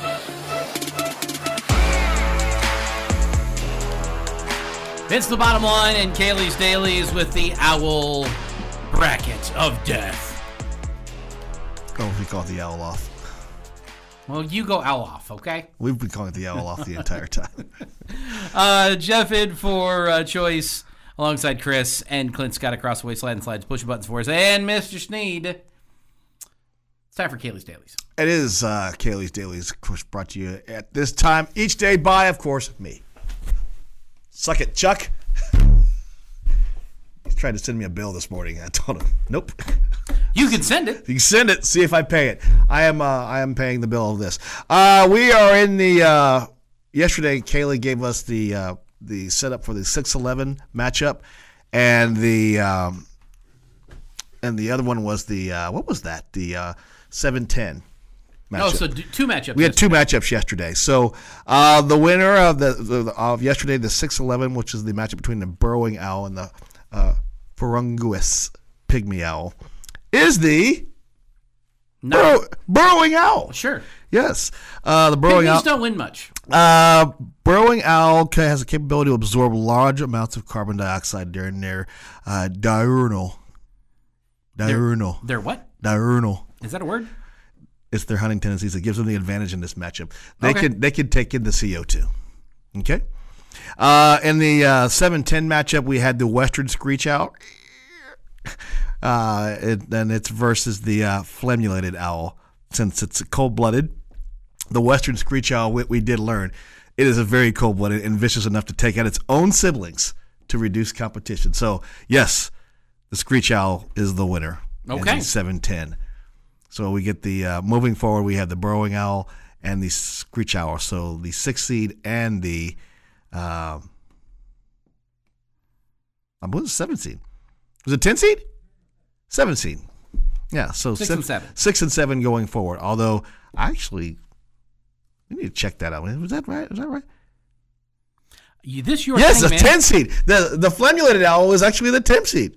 Speaker 3: It's the bottom line and Kaylee's Dailies with the Owl Bracket of Death.
Speaker 4: Oh, we call it the Owl Off.
Speaker 3: Well, you go Owl off, okay?
Speaker 4: We've been calling it the Owl Off the entire time.
Speaker 3: Uh, Jeff in for uh, Choice alongside Chris and Clint Scott across the way, slide and slides, push buttons for us, and Mister Sneed. It's time for Kaylee's Dailies.
Speaker 4: It is uh, Kaylee's Dailies, of course, brought to you at this time each day by, of course, me. Suck it, Chuck. He's tried to send me a bill this morning. I told him, nope.
Speaker 3: You can send it.
Speaker 4: You can send it. See if I pay it. I am. Uh, I am paying the bill of this. Uh, we are in the. Uh, yesterday, Kaylee gave us the uh, the setup for the six eleven matchup, and the um, and the other one was the uh, what was that? The uh, seven ten.
Speaker 3: Oh, so d- two matchups.
Speaker 4: We had two matchups yesterday. So uh, the winner of the, the of yesterday, the six eleven, which is the matchup between the burrowing owl and the uh, Ferunguis pygmy owl, is the
Speaker 3: No.
Speaker 4: burrow, burrowing owl.
Speaker 3: Sure.
Speaker 4: Yes, uh, the burrowing
Speaker 3: Pygmies
Speaker 4: owl.
Speaker 3: don't win much.
Speaker 4: Uh, burrowing owl ca- has the capability to absorb large amounts of carbon dioxide during their uh, diurnal. Diurnal.
Speaker 3: They're what?
Speaker 4: Diurnal.
Speaker 3: Is that a word?
Speaker 4: It's their hunting tendencies that gives them the advantage in this matchup. They
Speaker 3: Okay.
Speaker 4: can they can take in the C O two. Okay. Uh, in the uh, seven ten matchup, we had the Western Screech Owl, uh, it, and it's versus the uh, Flammulated Owl. Since it's cold blooded, the Western Screech Owl, we, we did learn, it is a very cold blooded and vicious enough to take out its own siblings to reduce competition. So yes, the Screech Owl is the winner.
Speaker 3: Okay.
Speaker 4: seven ten. So we get the uh, moving forward. We have the burrowing owl and the screech owl. So the six seed and the uh, I believe it's seven seed. Was it ten seed? Seven seed. Yeah. So
Speaker 3: Six
Speaker 4: seven,
Speaker 3: and seven.
Speaker 4: Six and seven going forward. Although actually, we need to check that out. Was that right? Was that right?
Speaker 3: You, this your
Speaker 4: Yes,
Speaker 3: thing,
Speaker 4: the
Speaker 3: man.
Speaker 4: ten seed. The the flammulated owl is actually the ten seed.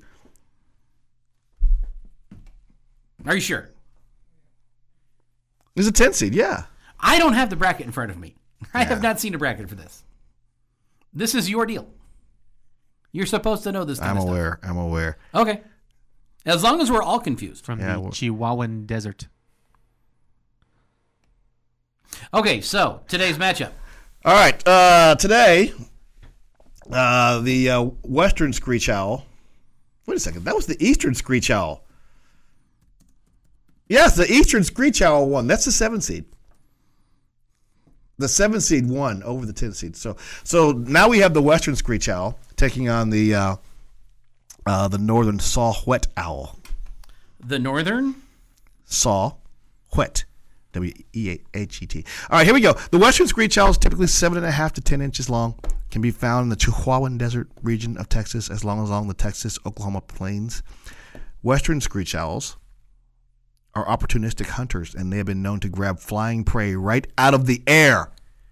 Speaker 3: Are you sure?
Speaker 4: It's a ten seed. Yeah.
Speaker 3: I don't have the bracket in front of me. I
Speaker 4: Yeah.
Speaker 3: have not seen a bracket for this. This is your deal. You're supposed to know this kind
Speaker 4: I'm
Speaker 3: of stuff.
Speaker 4: aware. I'm aware.
Speaker 3: Okay. As long as we're all confused.
Speaker 5: From
Speaker 4: Yeah,
Speaker 5: the
Speaker 4: well-
Speaker 5: Chihuahuan Desert.
Speaker 3: Okay, so today's matchup.
Speaker 4: All right. Uh, today, uh, the uh, Western Screech Owl. Wait a second. That was the Eastern Screech Owl. Yes, the Eastern Screech Owl won. That's the seven seed. The seven seed won over the ten seed. So, so now we have the Western Screech Owl taking on the uh, uh, the Northern Saw-Whet Owl.
Speaker 3: The Northern?
Speaker 4: Saw-Whet. W E H E T. All right, here we go. The Western Screech Owl is typically seven and a half to ten inches long. Can be found in the Chihuahuan Desert region of Texas, as long as along the Texas-Oklahoma plains. Western Screech Owls are opportunistic hunters, and they have been known to grab flying prey right out of the air,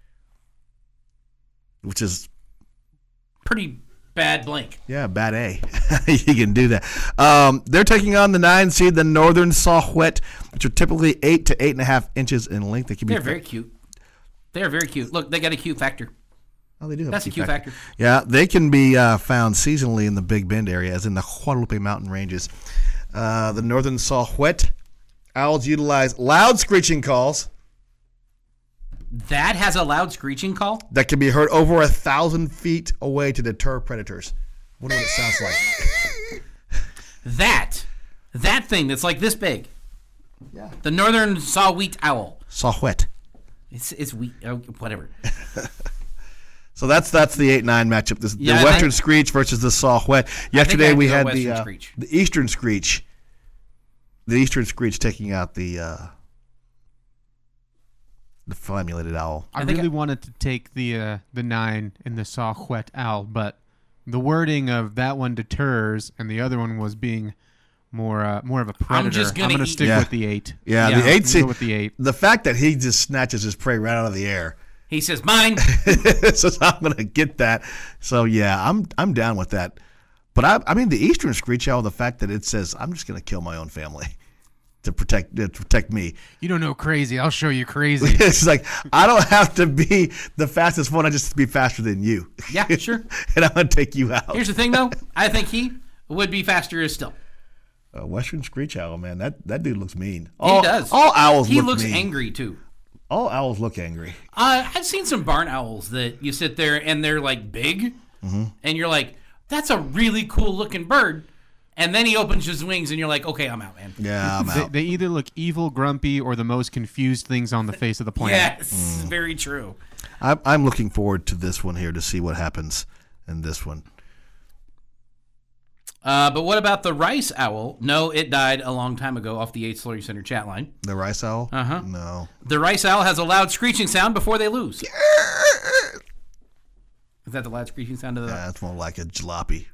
Speaker 4: which is
Speaker 3: Pretty bad blank.
Speaker 4: yeah, bad A. You can do that. Um, they're taking on the nine seed, the Northern Saw-Whet, which are typically eight to eight and a half inches in length. They can be
Speaker 3: They're very cute. They're very cute. Look, they got a cute factor.
Speaker 4: Oh, they do have
Speaker 3: That's
Speaker 4: a
Speaker 3: a Q factor.
Speaker 4: Yeah, they can be uh, found seasonally in the Big Bend area, as in the Guadalupe Mountain Ranges. Uh, the northern saw-whet owls utilize loud screeching calls
Speaker 3: That has a loud screeching call?
Speaker 4: that can be heard over a thousand feet away to deter predators. What do it sounds like?
Speaker 3: That. That thing that's like this big.
Speaker 4: Yeah.
Speaker 3: The northern saw-wheat owl.
Speaker 4: Saw-whet.
Speaker 3: It's it's wheat. Oh, whatever.
Speaker 4: So that's that's the eight nine matchup. This,
Speaker 3: Yeah, I
Speaker 4: the Western
Speaker 3: think-
Speaker 4: Screech versus the Saw-whet.
Speaker 3: I
Speaker 4: Yesterday
Speaker 3: have
Speaker 4: we
Speaker 3: to go
Speaker 4: had
Speaker 3: Western
Speaker 4: the uh,
Speaker 3: Screech.
Speaker 4: the Eastern Screech. The Eastern Screech taking out the uh, the flammulated owl.
Speaker 5: I,
Speaker 3: I think
Speaker 5: really
Speaker 3: I-
Speaker 5: wanted to take the uh, the nine in the saw-whet owl, but the wording of that one deters, and the other one was being more uh, more of a predator.
Speaker 3: just gonna
Speaker 5: I'm gonna
Speaker 3: eat-
Speaker 5: stick
Speaker 4: Yeah.
Speaker 5: with the eight.
Speaker 4: Yeah,
Speaker 3: Yeah,
Speaker 4: the eight.
Speaker 5: I'm
Speaker 4: See,
Speaker 5: gonna go with the eight.
Speaker 4: the fact that he just snatches his prey right out of the air.
Speaker 3: He says, mine.
Speaker 4: So I'm gonna get that. So yeah, I'm I'm down with that. But I I mean the Eastern Screech owl, the fact that it says I'm just gonna kill my own family to protect to protect me.
Speaker 5: You don't know crazy. I'll show you crazy.
Speaker 4: It's like I don't have to be the fastest one. I just have to be faster than you.
Speaker 3: Yeah, sure.
Speaker 4: And I'm gonna take you out.
Speaker 3: Here's the thing, though. I think he would be faster still.
Speaker 4: Uh, Western Screech owl, man, that that dude looks mean. All,
Speaker 3: He does.
Speaker 4: All owls
Speaker 3: He
Speaker 4: look
Speaker 3: looks
Speaker 4: mean.
Speaker 3: angry, too.
Speaker 4: All owls look angry.
Speaker 3: Uh, I've seen some barn owls that you sit there and they're like big,
Speaker 4: Mm-hmm.
Speaker 3: and you're like, that's a really cool looking bird. And then he opens his wings and you're like, okay, I'm out, man.
Speaker 4: Yeah, I'm
Speaker 5: They,
Speaker 4: out.
Speaker 5: they either look evil, grumpy, or the most confused things on the face of the planet.
Speaker 3: Yes, very true.
Speaker 4: I'm, I'm looking forward to this one here to see what happens in this one.
Speaker 3: Uh, but what about the rice owl? No, it died a long time ago off the eighth Slurry Center chat line.
Speaker 4: The rice owl?
Speaker 3: Uh-huh.
Speaker 4: No.
Speaker 3: The rice owl has a loud screeching sound before they lose. Is that the loud screeching sound of the...
Speaker 4: That's more like a jalopy.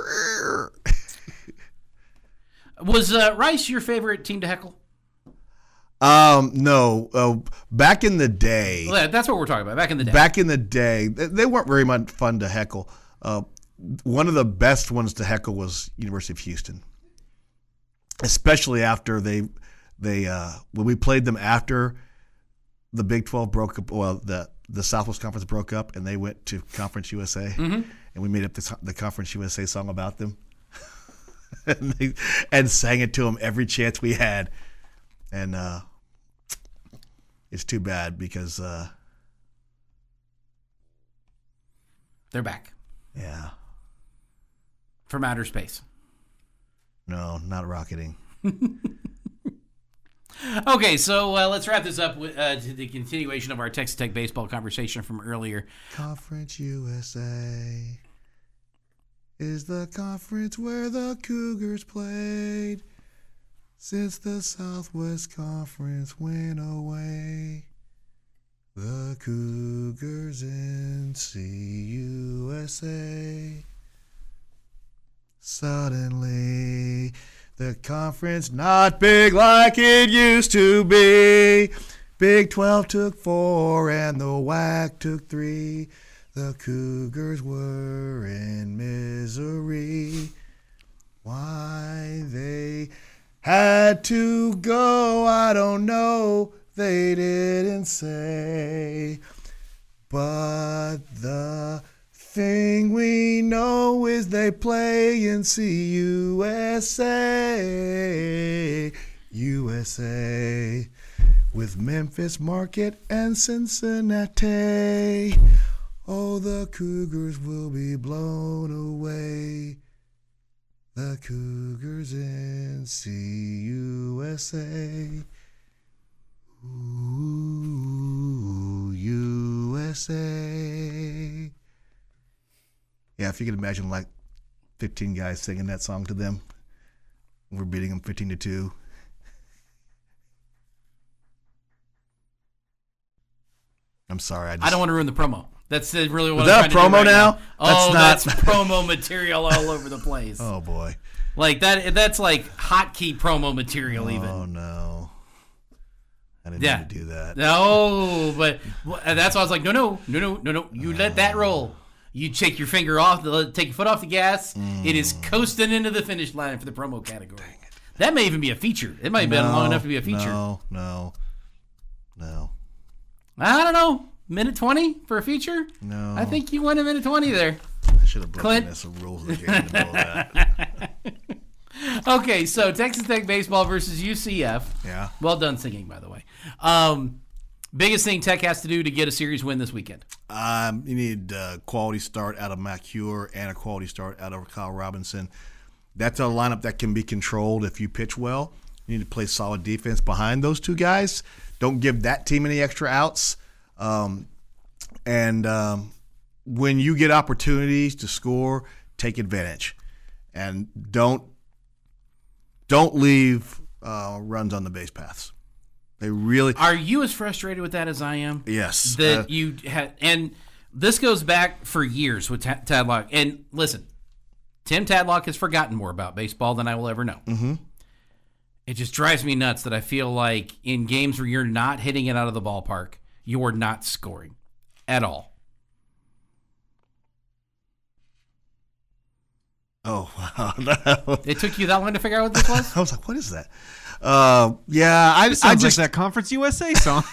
Speaker 3: Was uh, Rice your favorite team to heckle?
Speaker 4: Um, no. Uh, back in the day,
Speaker 3: Well, that's what we're talking about, back in the day.
Speaker 4: back in the day, they they weren't very much fun to heckle. Uh, one of the best ones to heckle was University of Houston, especially after they they uh, when we played them after the Big twelve broke up. Well, the the Southwest Conference broke up, and they went to Conference U S A,
Speaker 3: Mm-hmm.
Speaker 4: and we made up the, the Conference U S A song about them, and, they, and sang it to them every chance we had, and uh, it's too bad because uh,
Speaker 3: They're back
Speaker 4: yeah,
Speaker 3: from outer space.
Speaker 4: no, not rocketing.
Speaker 3: Okay, so uh, let's wrap this up with uh, to the continuation of our Texas Tech baseball conversation from earlier.
Speaker 4: Conference U S A is the conference where the Cougars played since the Southwest Conference went away. The Cougars in C U S A. Suddenly, the conference not big like it used to be. Big twelve took four and the W A C took three. The Cougars were in misery. Why they had to go, I don't know. They didn't say. But the thing we know is they play in C U S A. U S A. With Memphis, Marquette, and Cincinnati. Oh, the Cougars will be blown away. The Cougars in C U S A. Ooh, U S A. Yeah, if you could imagine like fifteen guys singing that song to them. We're beating them fifteen to two. I'm sorry. I, just,
Speaker 3: I don't want to ruin the promo. That's uh, really what
Speaker 4: Is
Speaker 3: I'm
Speaker 4: that
Speaker 3: trying
Speaker 4: a
Speaker 3: to do
Speaker 4: promo
Speaker 3: right
Speaker 4: now?
Speaker 3: Oh,
Speaker 4: That's
Speaker 3: that's,
Speaker 4: not-
Speaker 3: promo material all over the place.
Speaker 4: Oh boy.
Speaker 3: Like that. That's like hotkey promo material, even.
Speaker 4: Oh no. I didn't
Speaker 3: Yeah.
Speaker 4: mean to do that.
Speaker 3: No, but well, that's why I was like, no, no, no, no, no, no. You let that roll. You take your finger off, the, take your foot off the gas.
Speaker 4: Mm.
Speaker 3: It is coasting into the finish line for the promo category. That may even be a feature. It might have been long enough to be a feature.
Speaker 4: No, no, no.
Speaker 3: I don't know. Minute twenty for a feature?
Speaker 4: No.
Speaker 3: I think you won a minute twenty there.
Speaker 4: I should have broken
Speaker 3: Clint.
Speaker 4: this rules of the game in the middle of that.
Speaker 3: Okay, so Texas Tech baseball versus U C F.
Speaker 4: Yeah.
Speaker 3: Well done singing, by the way. Um, biggest thing Tech has to do to get a series win this weekend?
Speaker 4: Um, you need a quality start out of Matt Heuer and a quality start out of Kyle Robinson. That's a lineup that can be controlled if you pitch well. You need to play solid defense behind those two guys. Don't give that team any extra outs. Um, and um, when you get opportunities to score, take advantage. And don't don't leave uh, runs on the base paths. They really
Speaker 3: Are you as frustrated with that as I am?
Speaker 4: yes.
Speaker 3: That
Speaker 4: Uh,
Speaker 3: you had, and this goes back for years with Ta- Tadlock. And listen, Tim Tadlock has forgotten more about baseball than I will ever know. Mm-hmm. It just drives me nuts that I feel like in games where you're not hitting it out of the ballpark, you're not scoring at all.
Speaker 4: oh wow. No.
Speaker 3: It took you that long to figure out what this was?
Speaker 4: I was like, what is that? Uh, yeah, I, I
Speaker 5: Sounds
Speaker 4: just
Speaker 5: like that Conference U S A song.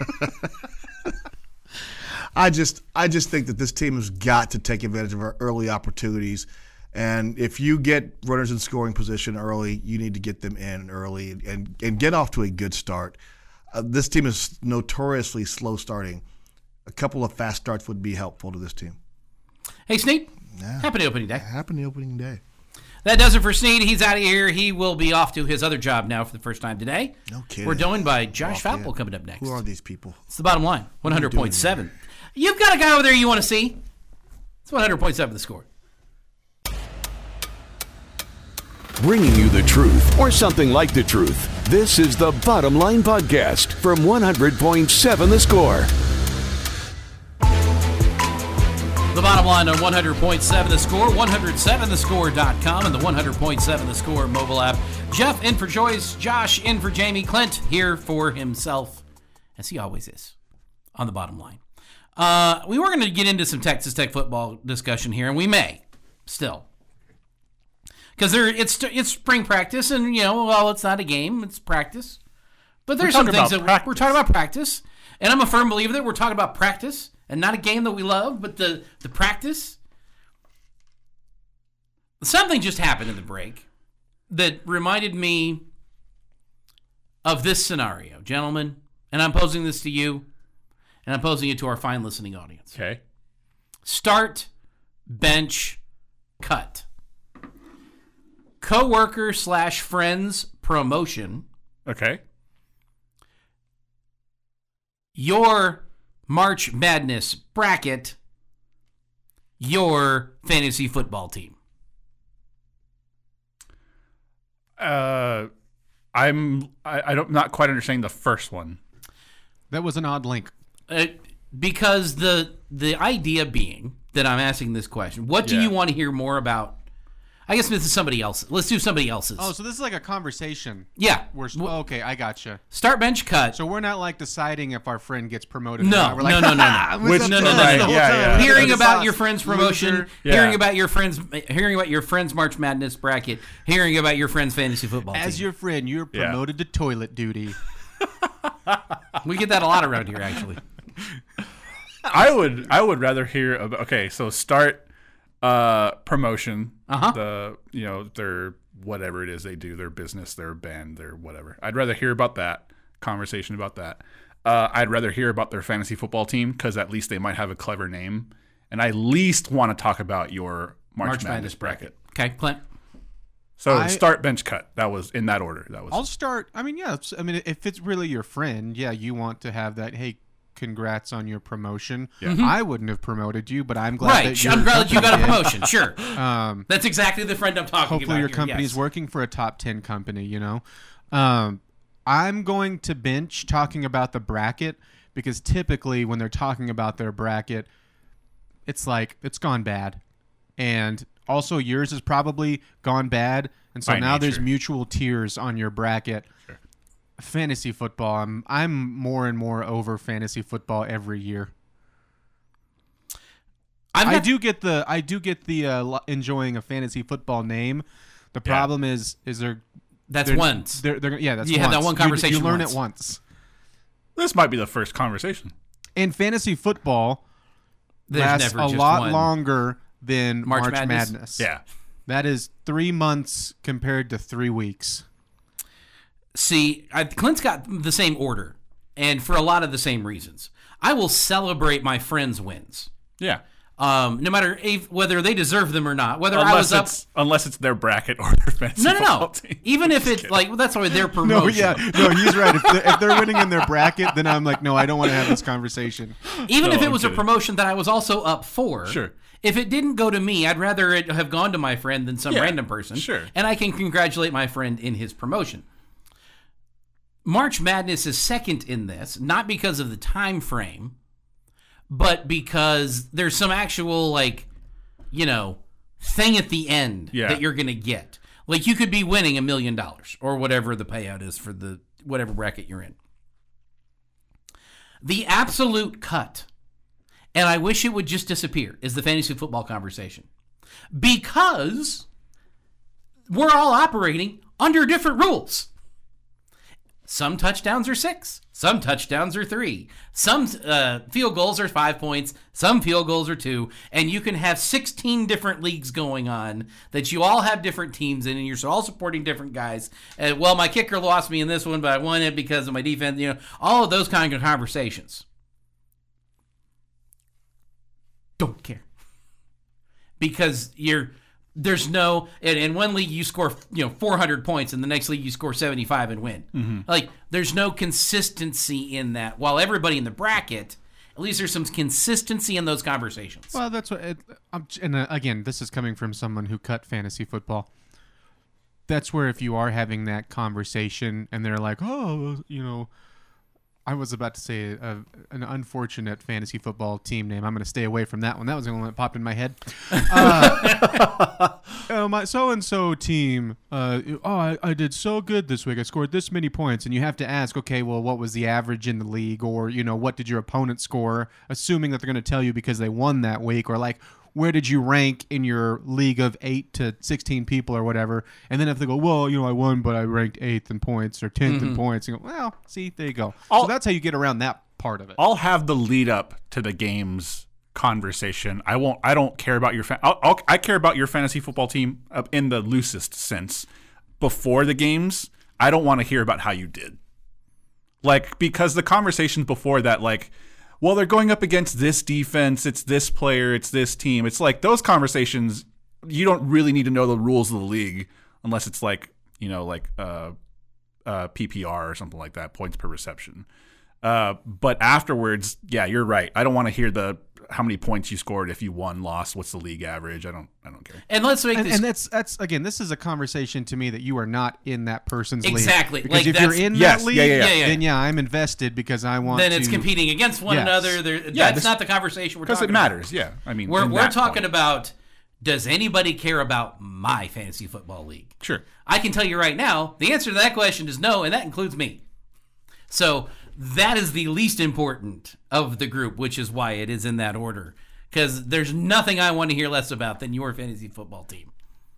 Speaker 4: I just I just think that this team has got to take advantage of our early opportunities. And if you get runners in scoring position early, you need to get them in early and, and get off to a good start. Uh, this team is notoriously slow starting. A couple of fast starts would be helpful to this team.
Speaker 3: Hey, Snead.
Speaker 4: Yeah.
Speaker 3: Happy opening day.
Speaker 4: Happy opening day.
Speaker 3: That does it for Snead. He's out of here. He will be off to his other job now for the first time today.
Speaker 4: No kidding.
Speaker 3: We're joined by Josh
Speaker 4: Off,
Speaker 3: Falpel
Speaker 4: yeah.
Speaker 3: coming up next.
Speaker 4: Who are these people?
Speaker 3: It's the bottom line. one hundred point seven.
Speaker 4: doing
Speaker 3: You've got a guy over there you want to see. It's one hundred point seven the score.
Speaker 2: Bringing you the truth, or something like the truth. This is the Bottom Line Podcast from one hundred point seven The Score.
Speaker 3: The bottom line on one hundred point seven The Score, one oh seven the score dot com, and the one hundred point seven The Score mobile app. Jeff in for Joyce, Josh in for Jamie, Clint here for himself, as he always is, on the bottom line. Uh, we were going to get into some Texas Tech football discussion here, and we may still. Because there, it's it's spring practice, and, you know, well, it's not a game, it's practice. But there's some
Speaker 6: talking
Speaker 3: things
Speaker 6: about
Speaker 3: that
Speaker 6: practice.
Speaker 3: we're talking about practice, and I'm a firm believer that we're talking about practice, and not a game that we love, but the, the practice. Something just happened in the break that reminded me of this scenario, gentlemen, and I'm posing this to you, and I'm posing it to our fine listening audience.
Speaker 6: Okay.
Speaker 3: Start, bench, cut. Coworker slash friends promotion.
Speaker 6: Okay.
Speaker 3: Your March Madness bracket. Your fantasy football team.
Speaker 6: Uh, I'm I, I don't not quite understanding the first one.
Speaker 5: That was an odd link.
Speaker 3: Uh, because the the idea being that I'm asking this question, what do
Speaker 6: Yeah.
Speaker 3: you want to hear more about? I guess this is somebody else's. Let's do somebody else's.
Speaker 5: Oh, so this is like a conversation.
Speaker 3: yeah.
Speaker 5: We're
Speaker 3: W-
Speaker 5: oh, okay. I gotcha.
Speaker 3: Start, bench, cut.
Speaker 5: So we're not like deciding if our friend gets promoted. or
Speaker 3: No,
Speaker 5: not. We're like,
Speaker 3: no, no, no, no.
Speaker 5: "Ah,
Speaker 6: Which-
Speaker 5: what's
Speaker 3: no,
Speaker 5: up
Speaker 3: no,
Speaker 5: to
Speaker 3: no,
Speaker 5: us
Speaker 3: no,
Speaker 5: the whole
Speaker 6: yeah,
Speaker 5: time?
Speaker 6: yeah.
Speaker 3: hearing
Speaker 5: That's
Speaker 3: about
Speaker 5: us,
Speaker 3: your friend's promotion,
Speaker 5: loser."
Speaker 6: Yeah.
Speaker 3: hearing about your friend's, hearing about your friend's March Madness bracket, hearing about your friend's fantasy football
Speaker 5: As
Speaker 3: team.
Speaker 5: your friend, you're
Speaker 6: Yeah.
Speaker 5: promoted to toilet duty.
Speaker 3: We get that a lot around here, actually.
Speaker 6: I would I would rather hear about okay, so start uh promotion.
Speaker 3: Uh-huh.
Speaker 6: The you know, their whatever it is they do, their business, their band, their whatever. I'd rather hear about that, conversation about that. Uh, I'd rather hear about their fantasy football team because at least they might have a clever name. And I at least want to talk about your March,
Speaker 3: March
Speaker 6: Madness,
Speaker 3: Madness
Speaker 6: bracket.
Speaker 3: Okay, Clint.
Speaker 6: So
Speaker 5: I-
Speaker 6: start, bench, cut. That was in that order. That was
Speaker 5: I'll start. I mean, yeah. it's- I mean, if it's really your friend, yeah, you want to have that. Hey, congrats on your promotion.
Speaker 6: Yeah.
Speaker 5: I wouldn't have promoted you, but I'm glad
Speaker 3: Right,
Speaker 5: that your
Speaker 3: I'm glad you got a
Speaker 5: company
Speaker 3: promotion. Sure.
Speaker 5: did. Um,
Speaker 3: That's exactly the friend I'm talking
Speaker 5: hopefully
Speaker 3: about
Speaker 5: your
Speaker 3: here,
Speaker 5: company's
Speaker 3: yes.
Speaker 5: working for a top ten company. You know, um, I'm going to bench talking about the bracket because typically when they're talking about their bracket, it's like it's gone bad, and also yours is probably gone bad, and so
Speaker 6: By
Speaker 5: now there's
Speaker 6: nature.
Speaker 5: mutual tears on your bracket.
Speaker 6: Sure.
Speaker 5: Fantasy football. I'm I'm more and more over fantasy football every year.
Speaker 3: I've
Speaker 5: I
Speaker 3: got-
Speaker 5: do get the I do get the uh, lo- enjoying a fantasy football name. The
Speaker 6: Yeah.
Speaker 5: problem is is there
Speaker 3: That's
Speaker 5: they're-
Speaker 3: once.
Speaker 5: They're, they're, yeah, that's
Speaker 3: You had
Speaker 5: once.
Speaker 3: that one
Speaker 5: You-
Speaker 3: conversation
Speaker 5: You, learn
Speaker 3: once.
Speaker 5: it once.
Speaker 6: This might be the first conversation.
Speaker 5: And fantasy football
Speaker 3: There's
Speaker 5: lasts
Speaker 3: never
Speaker 5: a
Speaker 3: just
Speaker 5: lot
Speaker 3: one.
Speaker 5: longer than
Speaker 3: March
Speaker 5: March,
Speaker 3: Madness?
Speaker 5: Madness.
Speaker 6: Yeah.
Speaker 5: That is three months compared to three weeks.
Speaker 3: See, I, Clint's got the same order, and for a lot of the same reasons. I will celebrate my friends' wins,
Speaker 6: Yeah.
Speaker 3: um, no matter if, whether they deserve them or not. Whether I
Speaker 6: Unless
Speaker 3: was up,
Speaker 6: it's unless it's their bracket or their fantasy
Speaker 3: no, no,
Speaker 6: football
Speaker 3: no.
Speaker 6: team.
Speaker 3: Even if it's like that's why their promotion.
Speaker 5: No, yeah, no, he's right. If they're, if they're winning in their bracket, then I'm like, no, I don't want to have this conversation.
Speaker 3: Even
Speaker 6: No,
Speaker 3: if it
Speaker 6: I'm
Speaker 3: was a
Speaker 6: kidding.
Speaker 3: promotion that I was also up for.
Speaker 6: Sure.
Speaker 3: If it didn't go to me, I'd rather it have gone to my friend than some
Speaker 6: Yeah,
Speaker 3: random person.
Speaker 6: sure.
Speaker 3: And I can congratulate my friend in his promotion. March Madness is second in this, not because of the time frame, but because there's some actual, like, you know, thing at the end
Speaker 6: Yeah.
Speaker 3: that you're going to get. Like, you could be winning a million dollars or whatever the payout is for the whatever bracket you're in. The absolute cut, and I wish it would just disappear, is the fantasy football conversation. Because we're all operating under different rules. Some touchdowns are six. Some touchdowns are three. Some uh, field goals are five points. Some field goals are two. And you can have sixteen different leagues going on that you all have different teams in, and you're all supporting different guys. Uh, well, my kicker lost me in this one, but I won it because of my defense. You know, all of those kind of conversations. Don't care. Because you're... There's no, in, in one league you score, you know, four hundred points, and the next league you score seventy-five and win. Mm-hmm. Like, there's no consistency in that. While everybody in the bracket, at least there's some consistency in those conversations.
Speaker 5: Well, that's what. It, I'm, and uh, again, this is coming from someone who cut fantasy football. That's where if you are having that conversation, and they're like, "Oh, you know," I was about to say a, an unfortunate fantasy football team name. I'm going to stay away from that one. That was the only one that popped in my head. Uh, oh, my so-and-so team, uh, oh, I, I did so good this week. I scored this many points. And you have to ask, okay, well, what was the average in the league? Or, you know, what did your opponent score? Assuming that they're going to tell you because they won that week. Or like, where did you rank in your league of eight to sixteen people or whatever? And then if they go, well, you know, I won, but I ranked eighth in points or tenth
Speaker 3: Mm-hmm.
Speaker 5: in points. You go, well, see, there you go.
Speaker 6: I'll-
Speaker 5: so that's how you get around that part of it.
Speaker 6: I'll have the lead up to the game's conversation. I won't. I don't care about your. Fa- I'll, I'll, I care about your fantasy football team uh, in the loosest sense. Before the games, I don't want to hear about how you did. Like, because the conversations before that, like, well, they're going up against this defense. It's this player. It's this team. It's like those conversations. You don't really need to know the rules of the league unless it's like, you know, like uh, uh, P P R or something like that, points per reception. Uh, but afterwards, yeah, you're right. I don't want to hear the how many points you scored if you won, lost. What's the league average? I don't. I don't care.
Speaker 3: And let's make
Speaker 5: And,
Speaker 3: this
Speaker 5: and that's that's again, this is a conversation to me that you are not in that person's
Speaker 3: Exactly.
Speaker 5: league. Because
Speaker 3: Like,
Speaker 5: if you're
Speaker 3: that's-
Speaker 5: in
Speaker 6: Yes,
Speaker 5: that league,
Speaker 6: yeah, yeah, yeah.
Speaker 3: Yeah, yeah.
Speaker 5: then yeah, I'm invested because I want
Speaker 3: then
Speaker 5: to.
Speaker 3: it's competing against one
Speaker 5: Yes.
Speaker 3: another. There,
Speaker 6: Yeah,
Speaker 3: that's
Speaker 6: this-
Speaker 3: not the conversation we're
Speaker 6: Because
Speaker 3: talking
Speaker 6: it matters. Yeah. I mean,
Speaker 3: about. We're,
Speaker 6: in
Speaker 3: we're
Speaker 6: that
Speaker 3: talking
Speaker 6: point.
Speaker 3: about, does anybody care about my fantasy football league?
Speaker 6: Sure.
Speaker 3: I can tell you right now, the answer to that question is no, and that includes me. So that is the least important of the group, which is why it is in that order. Because there's nothing I want to hear less about than your fantasy football team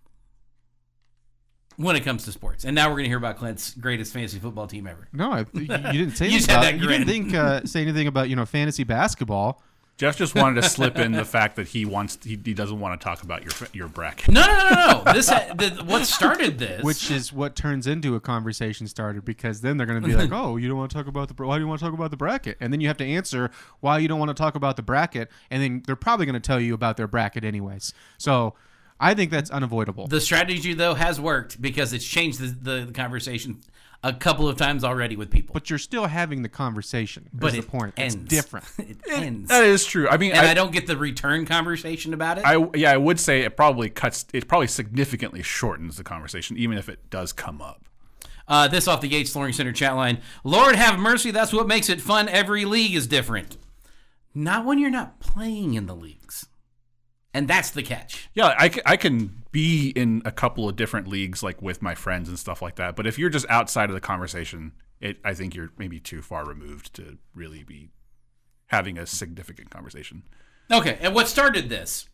Speaker 3: when it comes to sports. And now we're going to hear about Clint's greatest fantasy football team ever.
Speaker 5: No, I, you didn't say
Speaker 3: You
Speaker 5: anything
Speaker 3: just had
Speaker 5: about
Speaker 3: that
Speaker 5: it. You didn't
Speaker 3: grin.
Speaker 5: think uh, say anything about you know fantasy basketball.
Speaker 6: Jeff just wanted to slip in the fact that he wants. He, he doesn't want to talk about your your bracket.
Speaker 3: No, no, no, no, no. This the, what started this,
Speaker 5: Which is what turns into a conversation starter because then they're going to be like, oh, you don't want to talk about the bra- why do you want to talk about the bracket? And then you have to answer why you don't want to talk about the bracket, and then they're probably going to tell you about their bracket anyways. So I think that's unavoidable.
Speaker 3: the strategy though has worked because it's changed the, the, the conversation a couple of times already with people.
Speaker 5: But you're still having the conversation.
Speaker 3: But
Speaker 5: is the
Speaker 3: it
Speaker 5: point.
Speaker 3: ends.
Speaker 5: It's different.
Speaker 3: It ends.
Speaker 6: That is true. I mean,
Speaker 3: and I,
Speaker 6: I,
Speaker 3: don't get the return conversation about it.
Speaker 6: I yeah, I would say it probably cuts. It probably significantly shortens the conversation, even if it does come up.
Speaker 3: Uh, this off the Yates Flooring Center chat line. Lord have mercy, that's what makes it fun. Every league is different. Not when you're not playing in the leagues. And that's the catch.
Speaker 6: Yeah, I, c- I can be in a couple of different leagues, like with my friends and stuff like that. But if you're just outside of the conversation, it I think you're maybe too far removed to really be having a significant conversation.
Speaker 3: Okay, and what started this?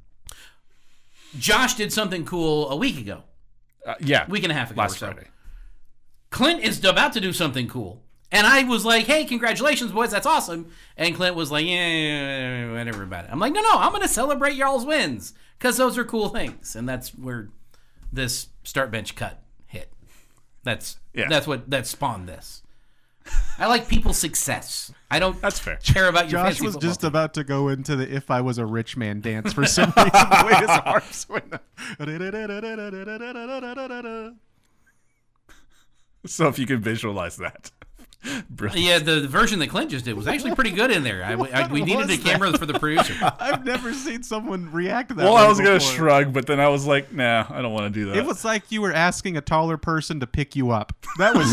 Speaker 3: Josh did something cool a week ago.
Speaker 6: Uh, yeah,
Speaker 3: Week and a half ago
Speaker 6: last
Speaker 3: or so.
Speaker 6: Friday.
Speaker 3: Clint is about to do something cool. And I was like, hey, congratulations, boys. That's awesome. And Clint was like, yeah, whatever about it. I'm like, no, no, I'm going to celebrate y'all's wins because those are cool things. And that's where this start bench cut hit. That's yeah. that's what that spawned this. I like people's success. I don't
Speaker 6: That's fair.
Speaker 3: care about your
Speaker 5: Josh
Speaker 3: fancy
Speaker 5: was
Speaker 3: football
Speaker 5: just
Speaker 3: team.
Speaker 5: about to go into the if I was a rich man dance for some reason. The way his arms went up.
Speaker 6: So if you can visualize that. Brilliant.
Speaker 3: Yeah, the, the version that Clint just did was actually pretty good in there. I, I, we needed a camera for the producer.
Speaker 5: I've never seen someone react that
Speaker 6: Well,
Speaker 5: way
Speaker 6: I was going to
Speaker 5: before.
Speaker 6: shrug, but then I was like, nah, I don't want to do that.
Speaker 5: It was like you were asking a taller person to pick you up. That was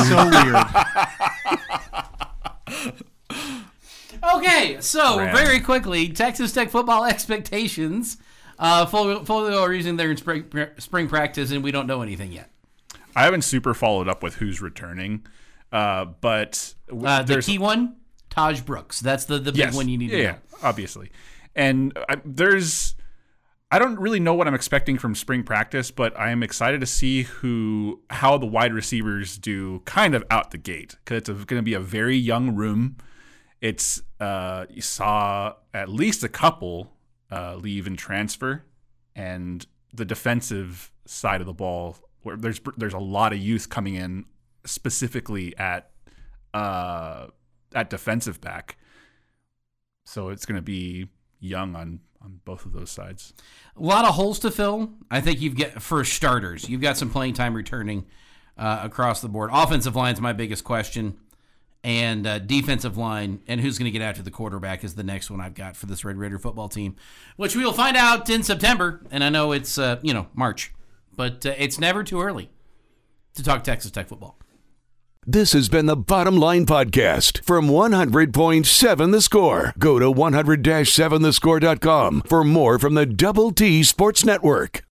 Speaker 5: so weird.
Speaker 3: Okay, so
Speaker 6: Ram.
Speaker 3: very quickly, Texas Tech football expectations. Uh, full, full reason they're in spring, spring practice, and we don't know anything yet.
Speaker 6: I haven't super followed up with who's returning, uh, but
Speaker 3: Uh, the key one, Taj Brooks. That's the, the big
Speaker 6: yes,
Speaker 3: one you need
Speaker 6: yeah,
Speaker 3: to
Speaker 6: yeah,
Speaker 3: know.
Speaker 6: obviously. And I, there's, I don't really know what I'm expecting from spring practice, but I am excited to see who, how the wide receivers do kind of out the gate, because it's going to be a very young room. It's uh, you saw at least a couple uh, leave and transfer, and the defensive side of the ball, where there's there's a lot of youth coming in, specifically at uh, at defensive back. So it's going to be young on, on both of those sides.
Speaker 3: A lot of holes to fill. I think you've got, for starters, you've got some playing time returning uh, across the board. Offensive line's my biggest question. And uh, defensive line, and who's going to get after the quarterback is the next one I've got for this Red Raider football team, which we will find out in September. And I know it's, uh, you know, March, but uh, it's never too early to talk Texas Tech football.
Speaker 2: This has been the Bottom Line Podcast from one hundred point seven The Score. Go to one hundred dash seven the score dot com for more from the Double T Sports Network.